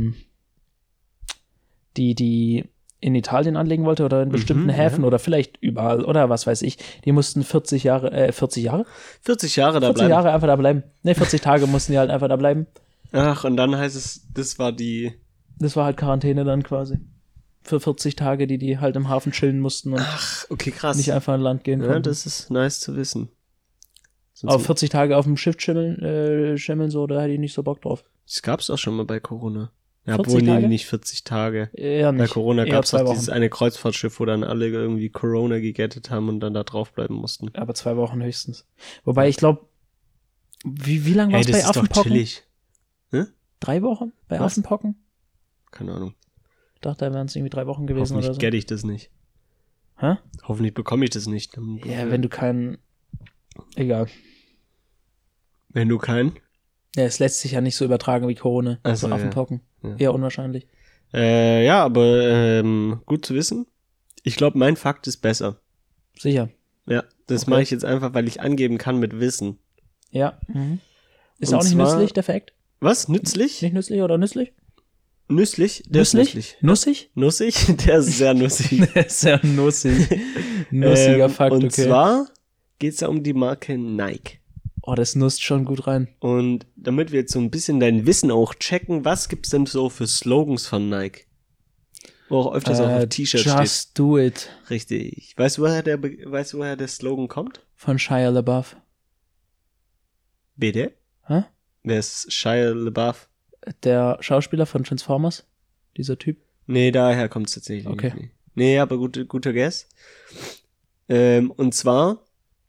in Italien anlegen wollte oder in bestimmten Häfen oder vielleicht überall oder was weiß ich, die mussten 40 Jahre 40 Jahre da 40 bleiben. Jahre einfach da bleiben. Ne, 40 Tage mussten die halt einfach da bleiben. Ach, und dann heißt es, das war halt Quarantäne dann quasi. Für 40 Tage, die halt im Hafen chillen mussten und okay, krass. nicht einfach an Land gehen Ja, konnten. das ist nice zu wissen. Aber 40 Tage auf dem Schiff schimmeln so, da hätte ich nicht so Bock drauf. Das gab's auch schon mal bei Corona. Ja, 40 obwohl, nee, Tage? nicht 40 Tage. Eher nicht. Bei Corona Eher gab's 2 auch Wochen. dieses eine Kreuzfahrtschiff, wo dann alle irgendwie Corona gegettet haben und dann da draufbleiben mussten. Aber 2 Wochen höchstens. Wobei ich glaube, wie lange war Hey, es das bei ist doch Affenpocken? chillig. 3 Wochen bei Was? Affenpocken? Keine Ahnung. Ich dachte, da wären es irgendwie 3 Wochen gewesen Hoffentlich oder so. get ich das nicht. Hä? Hoffentlich bekomme ich das nicht. Ja, wenn du keinen. Egal. Wenn du keinen? Ja, es lässt sich ja nicht so übertragen wie Corona. Ach so, so Affenpocken. ja. Eher unwahrscheinlich. Ja, aber gut zu wissen. Ich glaube, mein Fakt ist besser. Sicher. Ja, das Okay. mache ich jetzt einfach, weil ich angeben kann mit Wissen. Ja. Ist Und auch nicht zwar- nützlich, der Fact? Was? Nützlich? Nicht nützlich oder nützlich? Nüsslich? Der ist nüsslich. Nussig? Nussig? Der ist sehr nussig. Sehr nussig. Nussiger Fakt, und okay. zwar geht es ja um die Marke Nike. Oh, das nusst schon gut rein. Und damit wir jetzt so ein bisschen dein Wissen auch checken, was gibt's denn so für Slogans von Nike? Wo auch öfters auch auf T-Shirts steht. Just do it. Richtig. Weißt du, woher der Slogan kommt? Von Shia LaBeouf. Bitte? Hä? Wer ist Shia LaBeouf? Der Schauspieler von Transformers. Dieser Typ. Nee, daher kommt's tatsächlich Okay. nicht. Nee, aber guter Guess. Und zwar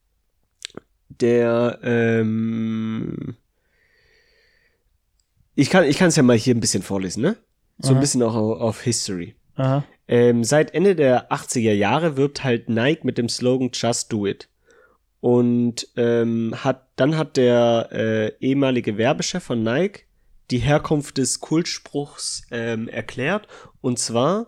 der, ich kann es ja mal hier ein bisschen vorlesen, ne? So ein Aha. bisschen auch auf History. Aha. Seit Ende der 80er Jahre wirbt halt Nike mit dem Slogan Just Do It. Und hat der ehemalige Werbechef von Nike die Herkunft des Kultspruchs erklärt. Und zwar,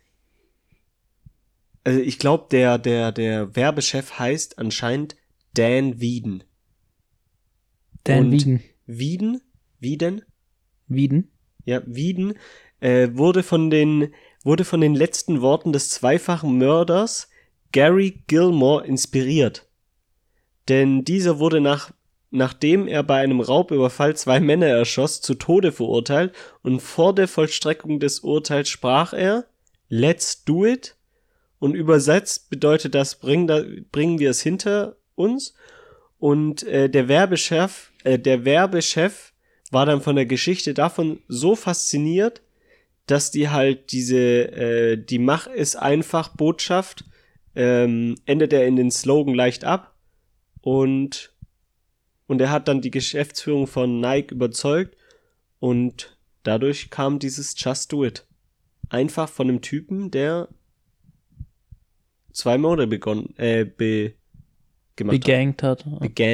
also ich glaube, der Werbechef heißt anscheinend Dan Wieden. Dan Wieden. Wieden? Ja, Wieden wurde von den letzten Worten des zweifachen Mörders Gary Gilmore inspiriert. Denn dieser wurde nachdem er bei einem Raubüberfall 2 Männer erschoss, zu Tode verurteilt und vor der Vollstreckung des Urteils sprach er, Let's do it, und übersetzt bedeutet das, bringen wir es hinter uns, und der Werbechef war dann von der Geschichte davon so fasziniert, dass die halt die Mach ist einfach Botschaft endet er in den Slogan leicht ab. Und er hat dann die Geschäftsführung von Nike überzeugt und dadurch kam dieses Just Do It. Einfach von einem Typen, der 2 Morde begangt hat.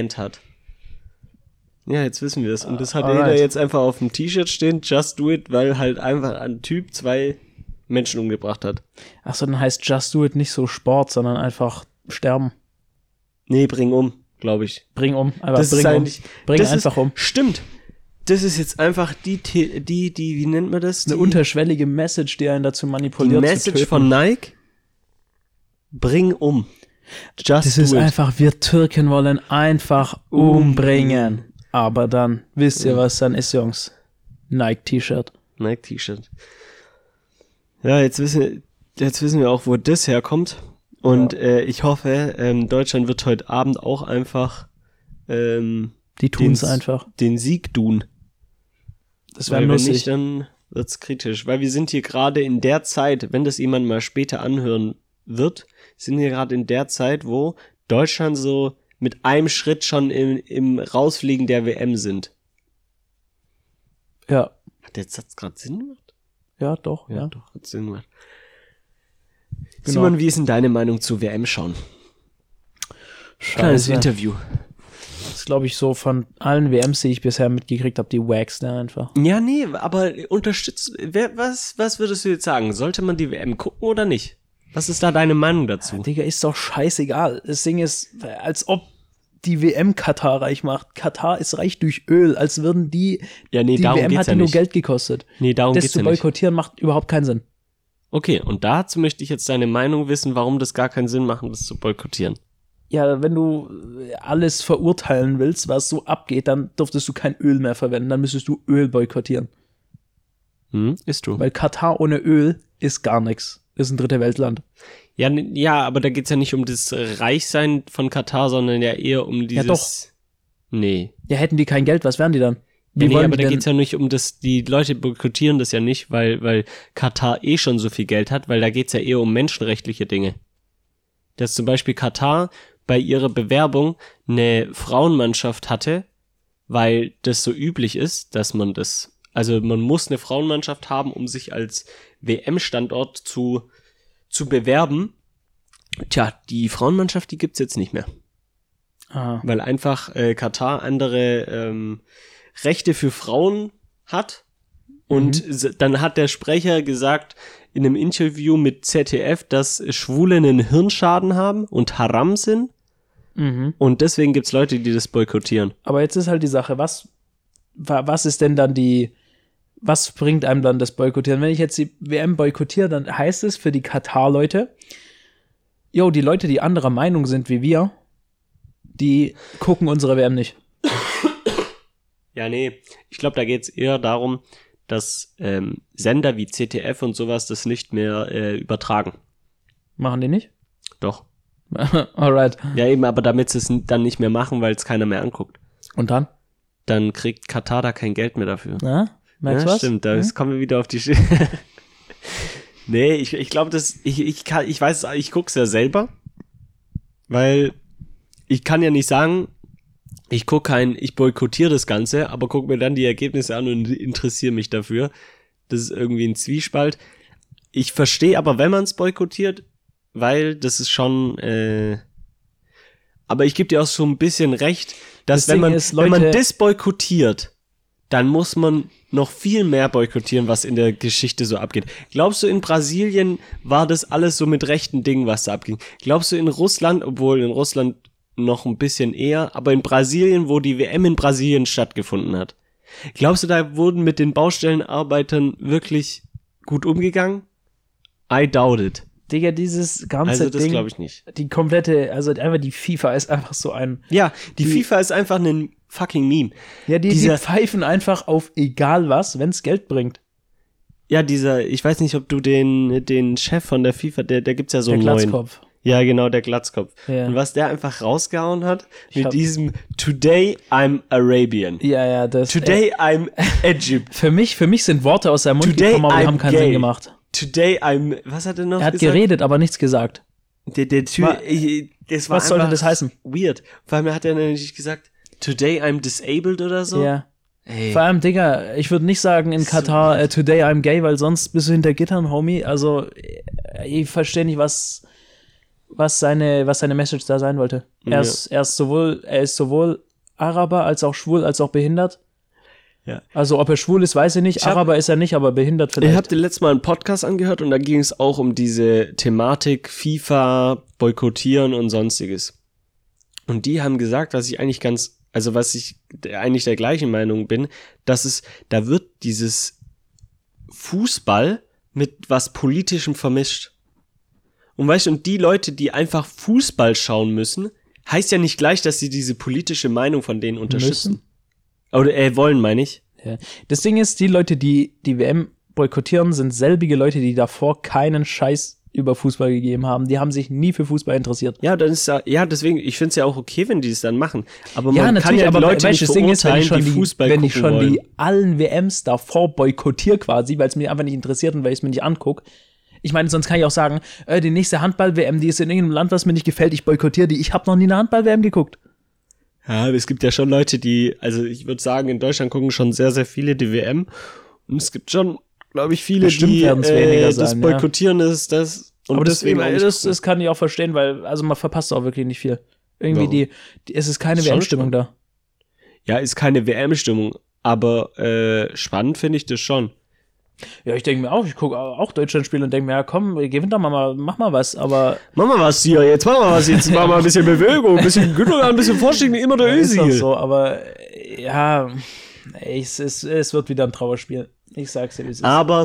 Ja, jetzt wissen wir es. Und das hat jeder jetzt einfach auf dem T-Shirt stehen, Just Do It, weil halt einfach ein Typ 2 Menschen umgebracht hat. Achso, dann heißt Just Do It nicht so Sport, sondern einfach sterben. Nee, bring um, glaube ich. Bring um, einfach das bring um. Bring einfach um. Stimmt. Das ist jetzt einfach die, wie nennt man das? Eine unterschwellige Message, die einen dazu manipuliert. Die Message von Nike, bring um. Das ist einfach, wir Türken wollen einfach umbringen. Aber dann, wisst ihr, was dann ist, Jungs? Nike-T-Shirt. Nike-T-Shirt. Ja, jetzt wissen wir auch, wo das herkommt. Und ich hoffe, Deutschland wird heute Abend auch einfach die tun's einfach. Den Sieg tun. Das wäre lustig. Wenn nicht, dann wird's kritisch. Weil wir sind hier gerade in der Zeit, wenn das jemand mal später anhören wird, sind wir gerade in der Zeit, wo Deutschland so mit einem Schritt schon im Rausfliegen der WM sind. Ja. Hat der Satz gerade Sinn gemacht? Ja, doch. Ja, doch, hat Sinn gemacht. Genau. Simon, wie ist denn deine Meinung zu WM schauen? Kleines Interview. Das ist, glaube ich, so von allen WMs, die ich bisher mitgekriegt habe, die wackste einfach. Ja, nee, aber was würdest du jetzt sagen? Sollte man die WM gucken oder nicht? Was ist da deine Meinung dazu? Ja, Digga, ist doch scheißegal. Das Ding ist, als ob die WM Katar reich macht. Katar ist reich durch Öl, als würden die WM hat nur Geld gekostet. Nee, darum geht's ja nicht. Das zu boykottieren macht überhaupt keinen Sinn. Okay, und dazu möchte ich jetzt deine Meinung wissen, warum das gar keinen Sinn macht, das zu boykottieren. Ja, wenn du alles verurteilen willst, was so abgeht, dann dürftest du kein Öl mehr verwenden, dann müsstest du Öl boykottieren. Ist du. Weil Katar ohne Öl ist gar nichts. Ist ein dritte Weltland. Ja, aber da geht's ja nicht um das Reichsein von Katar, sondern ja eher um dieses... Ja, doch. Nee. Ja, hätten die kein Geld, was wären die dann? Aber da geht's ja nicht um das, die Leute boykottieren das ja nicht, weil Katar schon so viel Geld hat, weil da geht's ja eher um menschenrechtliche Dinge. Dass zum Beispiel Katar bei ihrer Bewerbung eine Frauenmannschaft hatte, weil das so üblich ist, dass man man muss eine Frauenmannschaft haben, um sich als WM-Standort zu bewerben. Tja, die Frauenmannschaft, die gibt's jetzt nicht mehr. Weil einfach Katar andere Rechte für Frauen hat. Und dann hat der Sprecher gesagt in einem Interview mit ZDF, dass Schwule einen Hirnschaden haben und haram sind. Und deswegen gibt's Leute, die das boykottieren. Aber jetzt ist halt die Sache, was ist denn dann was bringt einem dann das Boykottieren? Wenn ich jetzt die WM boykottiere, dann heißt es für die Katar-Leute, die Leute, die anderer Meinung sind wie wir, die gucken unsere WM nicht. Ja, nee, ich glaube, da geht's eher darum, dass Sender wie ZDF und sowas das nicht mehr übertragen. Machen die nicht? Doch. Alright. Ja, eben, aber damit sie es dann nicht mehr machen, weil es keiner mehr anguckt. Und dann? Dann kriegt Katar da kein Geld mehr dafür. Ja, merkst du was? Stimmt, da kommen wir wieder auf die Nee, ich glaube, ich weiß, ich guck's ja selber, weil ich kann ja nicht sagen, ich boykottiere das Ganze, aber guck mir dann die Ergebnisse an und interessiere mich dafür. Das ist irgendwie ein Zwiespalt. ich verstehe aber, wenn man es boykottiert, weil das ist schon, aber ich gebe dir auch so ein bisschen recht, dass wenn man das boykottiert, dann muss man noch viel mehr boykottieren, was in der Geschichte so abgeht. Glaubst du, in Brasilien war das alles so mit rechten Dingen, was da abging? Glaubst du, in Russland, obwohl in Russland noch ein bisschen eher, aber in Brasilien, wo die WM in Brasilien stattgefunden hat, glaubst du, da wurden mit den Baustellenarbeitern wirklich gut umgegangen? I doubt it. Digga, dieses ganze also das Ding, glaube ich nicht. die komplette, also einfach die FIFA ist einfach so ein... Ja, die FIFA ist einfach ein fucking Meme. Ja, die pfeifen einfach auf egal was, wenn es Geld bringt. Ja, ich weiß nicht, ob du den Chef von der FIFA, der gibt's ja so einen neuen. Der Glatzkopf. Ja, genau, der Glatzkopf. Ja. Und was der einfach rausgehauen hat, diesem Today I'm Arabian. Ja, das... Today I'm Egypt. Für mich sind Worte aus seinem Mund gekommen, aber die haben keinen Sinn gemacht. Today I'm... Was hat er noch gesagt? Er hat geredet, aber nichts gesagt. Das war was sollte das heißen? Weird. Vor allem hat er nämlich gesagt, Today I'm disabled oder so. Ja. Ey. Vor allem, Digga, ich würde nicht sagen in Katar, Today I'm gay, weil sonst bist du hinter Gittern, Homie. Also, ich verstehe nicht, was seine Message da sein wollte. Er ist sowohl Araber, als auch schwul, als auch behindert. Ja. Also, ob er schwul ist, weiß ich nicht. Araber ist er nicht, aber behindert vielleicht. Ich habe letztes Mal einen Podcast angehört und da ging es auch um diese Thematik FIFA, Boykottieren und Sonstiges. Und die haben gesagt, was ich eigentlich der gleichen Meinung bin, da wird dieses Fußball mit was Politischem vermischt. Und weißt du, und die Leute, die einfach Fußball schauen müssen, heißt ja nicht gleich, dass sie diese politische Meinung von denen unterstützen. Oder wollen, meine ich. Ja. Das Ding ist, die Leute, die WM boykottieren, sind selbige Leute, die davor keinen Scheiß über Fußball gegeben haben. Die haben sich nie für Fußball interessiert. Ja, deswegen, ich finde es ja auch okay, wenn die es dann machen. Aber man natürlich, kann ja die Leute nicht verurteilen, die Fußball wenn gucken ich schon wollen. die allen WMs davor boykottiere quasi, weil es mich einfach nicht interessiert und weil ich es mir nicht angucke. Ich meine, sonst kann ich auch sagen, die nächste Handball-WM, die ist in irgendeinem Land, was mir nicht gefällt, ich boykottiere die. Ich habe noch nie eine Handball-WM geguckt. Ja, es gibt ja schon Leute, also ich würde sagen, in Deutschland gucken schon sehr, sehr viele die WM. Und es gibt schon, glaube ich, viele, die das boykottieren, ist das. Und aber das kann ich auch verstehen, weil, also man verpasst auch wirklich nicht viel. Irgendwie es ist keine WM-Stimmung da. Ja, ist keine WM-Stimmung, aber spannend finde ich das schon. Ja, ich denke mir auch, ich gucke auch Deutschland-Spiele und denke mir, ja komm, gewinn doch mal, mach mal was, aber... Mach mal was hier, jetzt mach mal ein bisschen Bewegung, ein bisschen Gündogan, ein bisschen Vorstieg, immer der Ösi. Ist so, aber ja, es wird wieder ein Trauerspiel. Ich sag's dir, wie es ist. Aber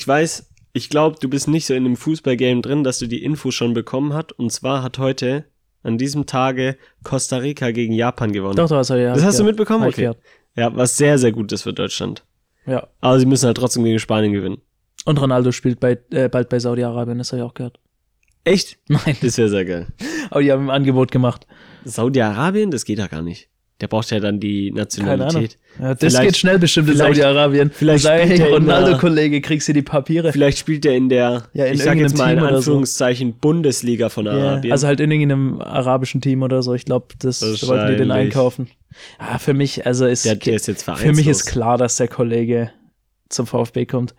ich glaube, du bist nicht so in dem Fußballgame drin, dass du die Info schon bekommen hast. Und zwar hat heute, an diesem Tage, Costa Rica gegen Japan gewonnen. Doch, das hast du mitbekommen? Okay. Ja, was sehr, sehr gut ist für Deutschland. Ja. Aber sie müssen halt trotzdem gegen Spanien gewinnen. Und Ronaldo spielt bald bei Saudi-Arabien, das habe ich auch gehört. Echt? Nein. Das wäre sehr geil. Aber die haben ein Angebot gemacht. Saudi-Arabien? Das geht ja gar nicht. Der braucht ja dann die Nationalität. Ja, das geht schnell bestimmt in Saudi-Arabien. Vielleicht hey, Ronaldo-Kollege, kriegst du die Papiere? Vielleicht spielt er in der, ich sag jetzt mal in Anführungszeichen, so. Bundesliga von Arabien. Also halt in irgendeinem arabischen Team oder so. Ich glaube, das wollten die den einkaufen. Für mich, also ist jetzt für mich ist klar, dass der Kollege zum VfB kommt.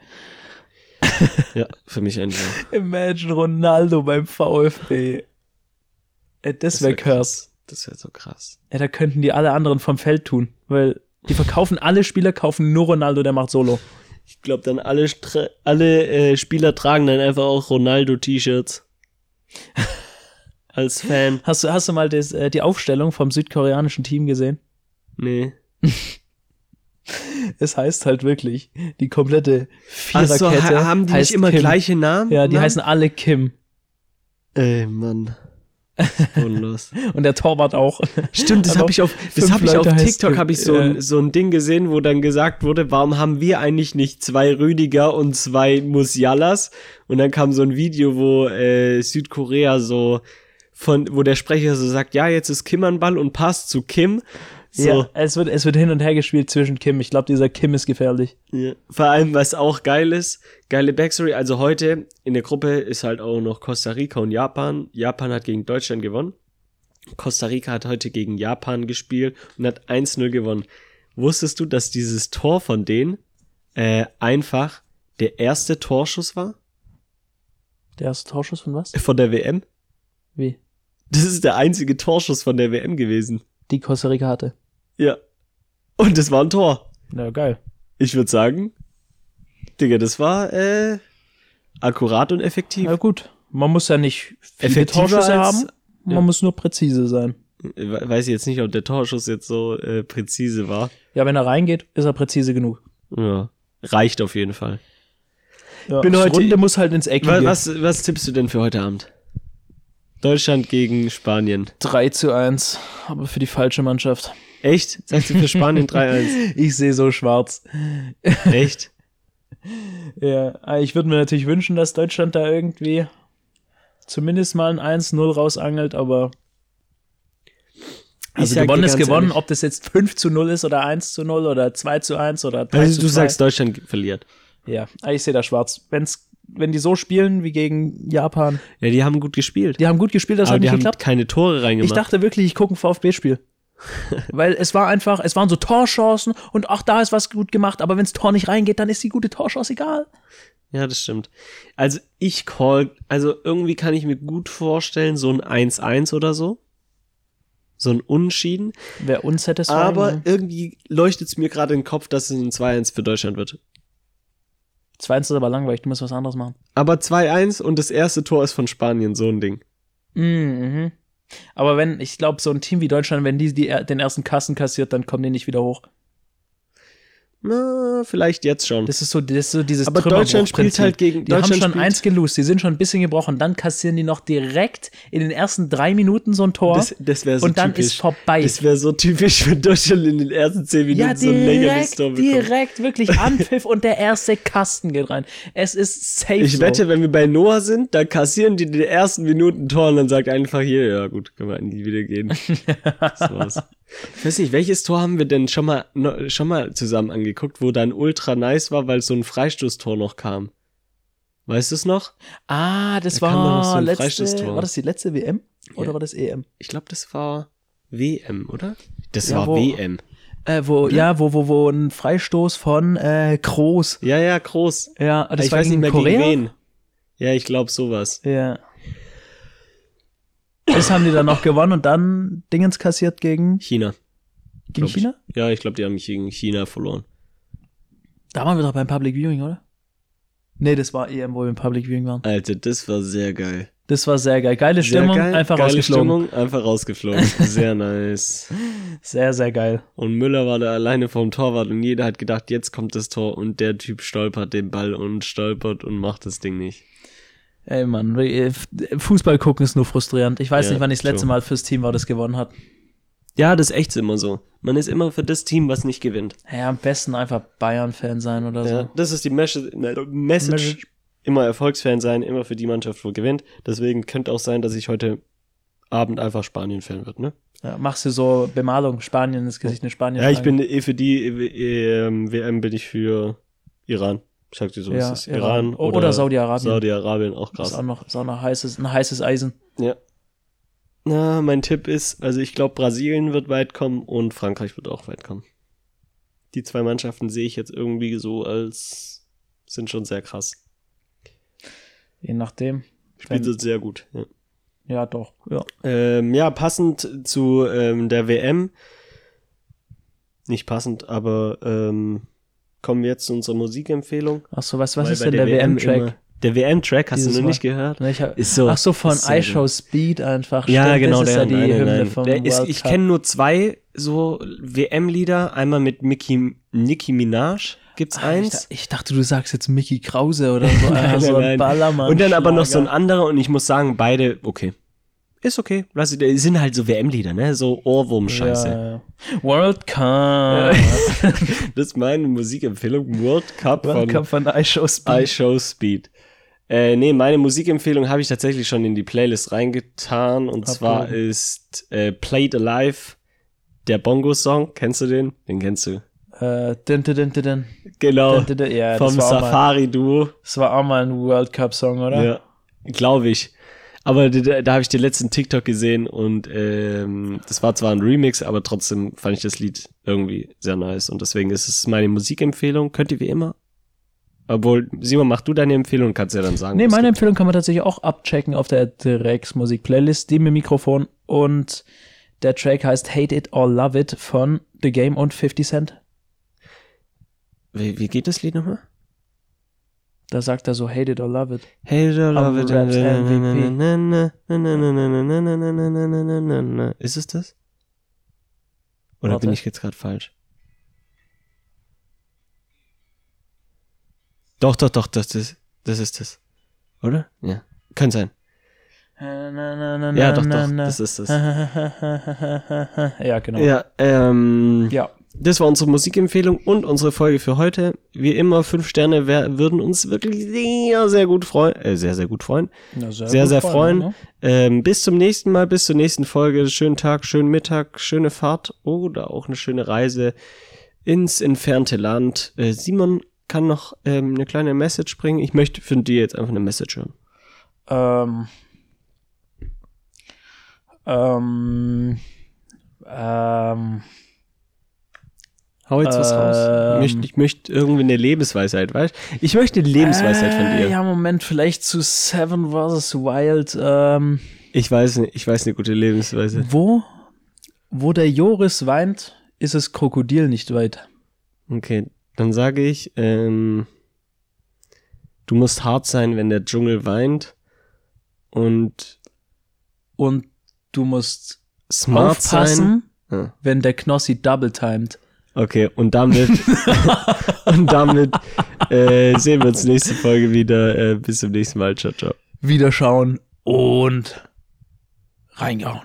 Ja, für mich endlich. Imagine Ronaldo beim VfB. Das wäre krass. Das wäre so krass. Ja, da könnten die alle anderen vom Feld tun, weil die alle Spieler kaufen nur Ronaldo, der macht Solo. Ich glaube dann alle Spieler tragen dann einfach auch Ronaldo-T-Shirts. Als Fan. Hast du mal die Aufstellung vom südkoreanischen Team gesehen? Nee. Es heißt halt wirklich, die komplette Viererkette. Also, haben die nicht immer Kim. Gleiche Namen? Ja, die heißen alle Kim. Ey, Mann. Bonus. Und der Torwart auch. Stimmt, das habe ich auf TikTok so ein Ding gesehen, wo dann gesagt wurde, warum haben wir eigentlich nicht 2 Rüdiger und 2 Musialas? Und dann kam so ein Video, wo Südkorea wo der Sprecher so sagt, ja, jetzt ist Kim an Ball und passt zu Kim. So. Ja, es wird hin und her gespielt zwischen Kim. Ich glaube, dieser Kim ist gefährlich. Ja. Vor allem, was auch geil ist, geile Backstory, also heute in der Gruppe ist halt auch noch Costa Rica und Japan. Japan hat gegen Deutschland gewonnen. Costa Rica hat heute gegen Japan gespielt und hat 1-0 gewonnen. Wusstest du, dass dieses Tor von denen einfach der erste Torschuss war? Der erste Torschuss von was? Von der WM. Wie? Das ist der einzige Torschuss von der WM gewesen. Die Costa Rica hatte. Ja. Und das war ein Tor. Na, geil. Ich würde sagen, Digga, das war akkurat und effektiv. Na gut. Man muss ja nicht viele Effektiver Torschüsse als- haben. Man muss nur präzise sein. Weiß ich jetzt nicht, ob der Torschuss jetzt so präzise war. Ja, wenn er reingeht, ist er präzise genug. Ja. Reicht auf jeden Fall. Ja, Bin das heute- Runde muss halt ins Eck gehen. Was tippst du denn für heute Abend? Deutschland gegen Spanien. 3:1, aber für die falsche Mannschaft. Echt? Sagst du für Spanien 3-1? Ich sehe so schwarz. Echt? Ja, ich würde mir natürlich wünschen, dass Deutschland da irgendwie zumindest mal ein 1-0 rausangelt, aber also sag dir gewonnen ist ganz gewonnen, ehrlich- ob das jetzt 5:0 ist oder 1:0 oder 2:1 oder 3:2. Also du sagst, Deutschland verliert. Ja, ich sehe da schwarz. Wenn die so spielen wie gegen Japan, Ja, die haben gut gespielt. die haben gut gespielt, das aber hat die nicht haben geklappt. keine Tore reingemacht. Ich dachte wirklich, ich gucke ein VfB-Spiel. Weil es waren so Torchancen und auch da ist was gut gemacht, aber wenn das Tor nicht reingeht, dann ist die gute Torchance egal. Ja, das stimmt. Also irgendwie kann ich mir gut vorstellen, so ein 1-1 oder so. So ein Unentschieden. Wäre unsatisfying. Aber ne? irgendwie leuchtet es mir gerade in den Kopf, dass es ein 2-1 für Deutschland wird. 2:1 ist aber langweilig, du musst was anderes machen. Aber 2-1 und das erste Tor ist von Spanien, so ein Ding. Mhm. Aber ich glaube, so ein Team wie Deutschland, wenn die den ersten Kasten kassiert, dann kommen die nicht wieder hoch. Na, vielleicht jetzt schon. Das ist so dieses Aber Deutschland spielt Trümmerbruchprinzip. halt gegen- Die haben Deutschland schon spielt- 1 gelost, die sind schon ein bisschen gebrochen, dann kassieren die noch direkt in den ersten 3 Minuten so ein Tor Das wäre so und dann typisch. ist vorbei. Das wäre so typisch, wenn Deutschland in den ersten 10 Minuten Ja, so ein lächerliches Tor bekommt. direkt, wirklich Anpfiff und der erste Kasten geht rein. Es ist safe Ich so. wette, wenn wir bei Noah sind, dann kassieren die in den ersten Minuten ein Tor und dann sagt einfach hier, ja gut, können wir eigentlich wieder gehen. Das war's. Ich weiß nicht, welches Tor haben wir denn schon mal zusammen angeguckt, wo dann ultra nice war, weil so ein Freistoßtor noch kam. Weißt du es noch? Das Da kam doch noch so war ein letzte, Freistoßtor. war das die letzte WM oder Ja. war das EM? Ich glaube, das war WM, oder? Das Ja, war wo- WM. Wo ein Freistoß von Kroos. Ja, groß. Ja, das Ich war weiß nicht gegen mehr Korea. gegen wen. Ja, ich glaube sowas. Ja. Das haben die dann noch gewonnen und dann Dingens kassiert gegen China. glaub ich. China? Ja, ich glaube, die haben gegen China verloren. Da waren wir doch beim Public Viewing, oder? Nee, das war EM, wo wir im Public Viewing waren. Alter, das war sehr geil. Das war sehr geil. Geile Sehr Stimmung, geil. einfach Geile rausgeflogen. Stimmung, einfach rausgeflogen. Sehr nice. Sehr, sehr geil. Und Müller war da alleine vorm Torwart und jeder hat gedacht, jetzt kommt das Tor und der Typ stolpert den Ball und stolpert und macht das Ding nicht. Ey, Mann, Fußball gucken ist nur frustrierend. Ich weiß Ja, nicht, wann ich das letzte true. Mal fürs Team war, das gewonnen hat. Ja, das ist echt immer so. Man ist immer für das Team, was nicht gewinnt. Ja, am besten einfach Bayern-Fan sein oder so. Ja, das ist die Message. Immer Erfolgsfan sein, immer für die Mannschaft, wo gewinnt. Deswegen könnte auch sein, dass ich heute Abend einfach Spanien-Fan wird, ne? Ja, machst du so Bemalung, Spanien ins Gesicht, eine Spanien. Ja, ich bin für die WM bin ich für Iran. Ich sag dir so, Ja, es ist Iran oder Saudi-Arabien. Saudi-Arabien, auch krass. ist auch noch ein heißes Eisen. Ja. Na, mein Tipp ist, also ich glaube, Brasilien wird weit kommen und Frankreich wird auch weit kommen. Die zwei Mannschaften sehe ich jetzt irgendwie so sind schon sehr krass. Je nachdem. Spielen sie sehr gut. Ja. Ja, doch. Ja. Ja, passend zu der WM. Nicht passend, aber kommen wir jetzt zu unserer Musikempfehlung. Achso, was ist Weil denn bei der WM-Track? immer- Der WM-Track, hast Dieses du noch Mal. nicht gehört? Ne, Ist so. Ach so, von ist sehr I Show gut. Speed einfach. Ja, Stimmt, genau, das ist ja die nein, Hymne nein. vom Der ist, World ich Cup. kenne nur zwei so WM-Lieder. Einmal mit Nicki Minaj gibt's eins. Ich dachte, du sagst jetzt Mickey Krause oder so. So ein Ballermann. Und dann aber noch so ein Schlager. anderer und ich muss sagen, beide okay. Ist okay. Die sind halt so WM-Lieder, ne? So Ohrwurm-Scheiße. Ja. World Cup. Das ist meine Musikempfehlung. World Cup World Cup von I Show Speed. I Show Speed. Nee, meine Musikempfehlung habe ich tatsächlich schon in die Playlist reingetan. Und zwar ist Played Alive, der Bongo-Song. Kennst du den? Den kennst du. Din. Genau. Ja, Vom das war auch mal- Safari-Duo. Das war auch mal ein World Cup Song, oder? Ja, glaube ich. Aber da habe ich den letzten TikTok gesehen und das war zwar ein Remix, aber trotzdem fand ich das Lied irgendwie sehr nice. Und deswegen ist es meine Musikempfehlung. Könnt ihr wie immer Obwohl, Simon, mach du deine Empfehlung und kannst ja dann sagen. Nee, was meine gibt. Empfehlung kann man tatsächlich auch abchecken auf der Drecksmusik-Playlist, die mit Mikrofon. Und der Track heißt Hate It or Love It von The Game und 50 Cent. Wie geht das Lied nochmal? Da sagt er so, Hate It or Love It. Hate It or Love It. Raps Ist es das? Oder Warte. bin ich jetzt gerade falsch? Doch, das ist das. Oder? Ja. Kann sein. Ja, doch, das ist es. Ja, genau. Ja, Ja. das war unsere Musikempfehlung und unsere Folge für heute. Wie immer, 5 Sterne würden uns wirklich sehr gut freuen. Sehr gut freuen. Ja, Sehr gut freuen. ne? Bis zum nächsten Mal, bis zur nächsten Folge. Schönen Tag, schönen Mittag, schöne Fahrt oder auch eine schöne Reise ins entfernte Land. Simon kann noch eine kleine Message bringen. Ich möchte von dir jetzt einfach eine Message hören. Hau jetzt was raus. Ich möchte irgendwie eine Lebensweisheit, weißt du? Ich möchte eine Lebensweisheit von dir. Ja, Moment, vielleicht zu Seven vs. Wild. Ich weiß eine gute Lebensweise. Wo der Joris weint, ist es Krokodil nicht weit. Okay, dann sage ich, du musst hart sein, wenn der Dschungel weint und du musst smart aufpassen, sein. Ja. wenn der Knossi double-timed. Okay, und damit sehen wir uns nächste Folge wieder. Bis zum nächsten Mal. Ciao, ciao. Wiederschauen und reingehauen.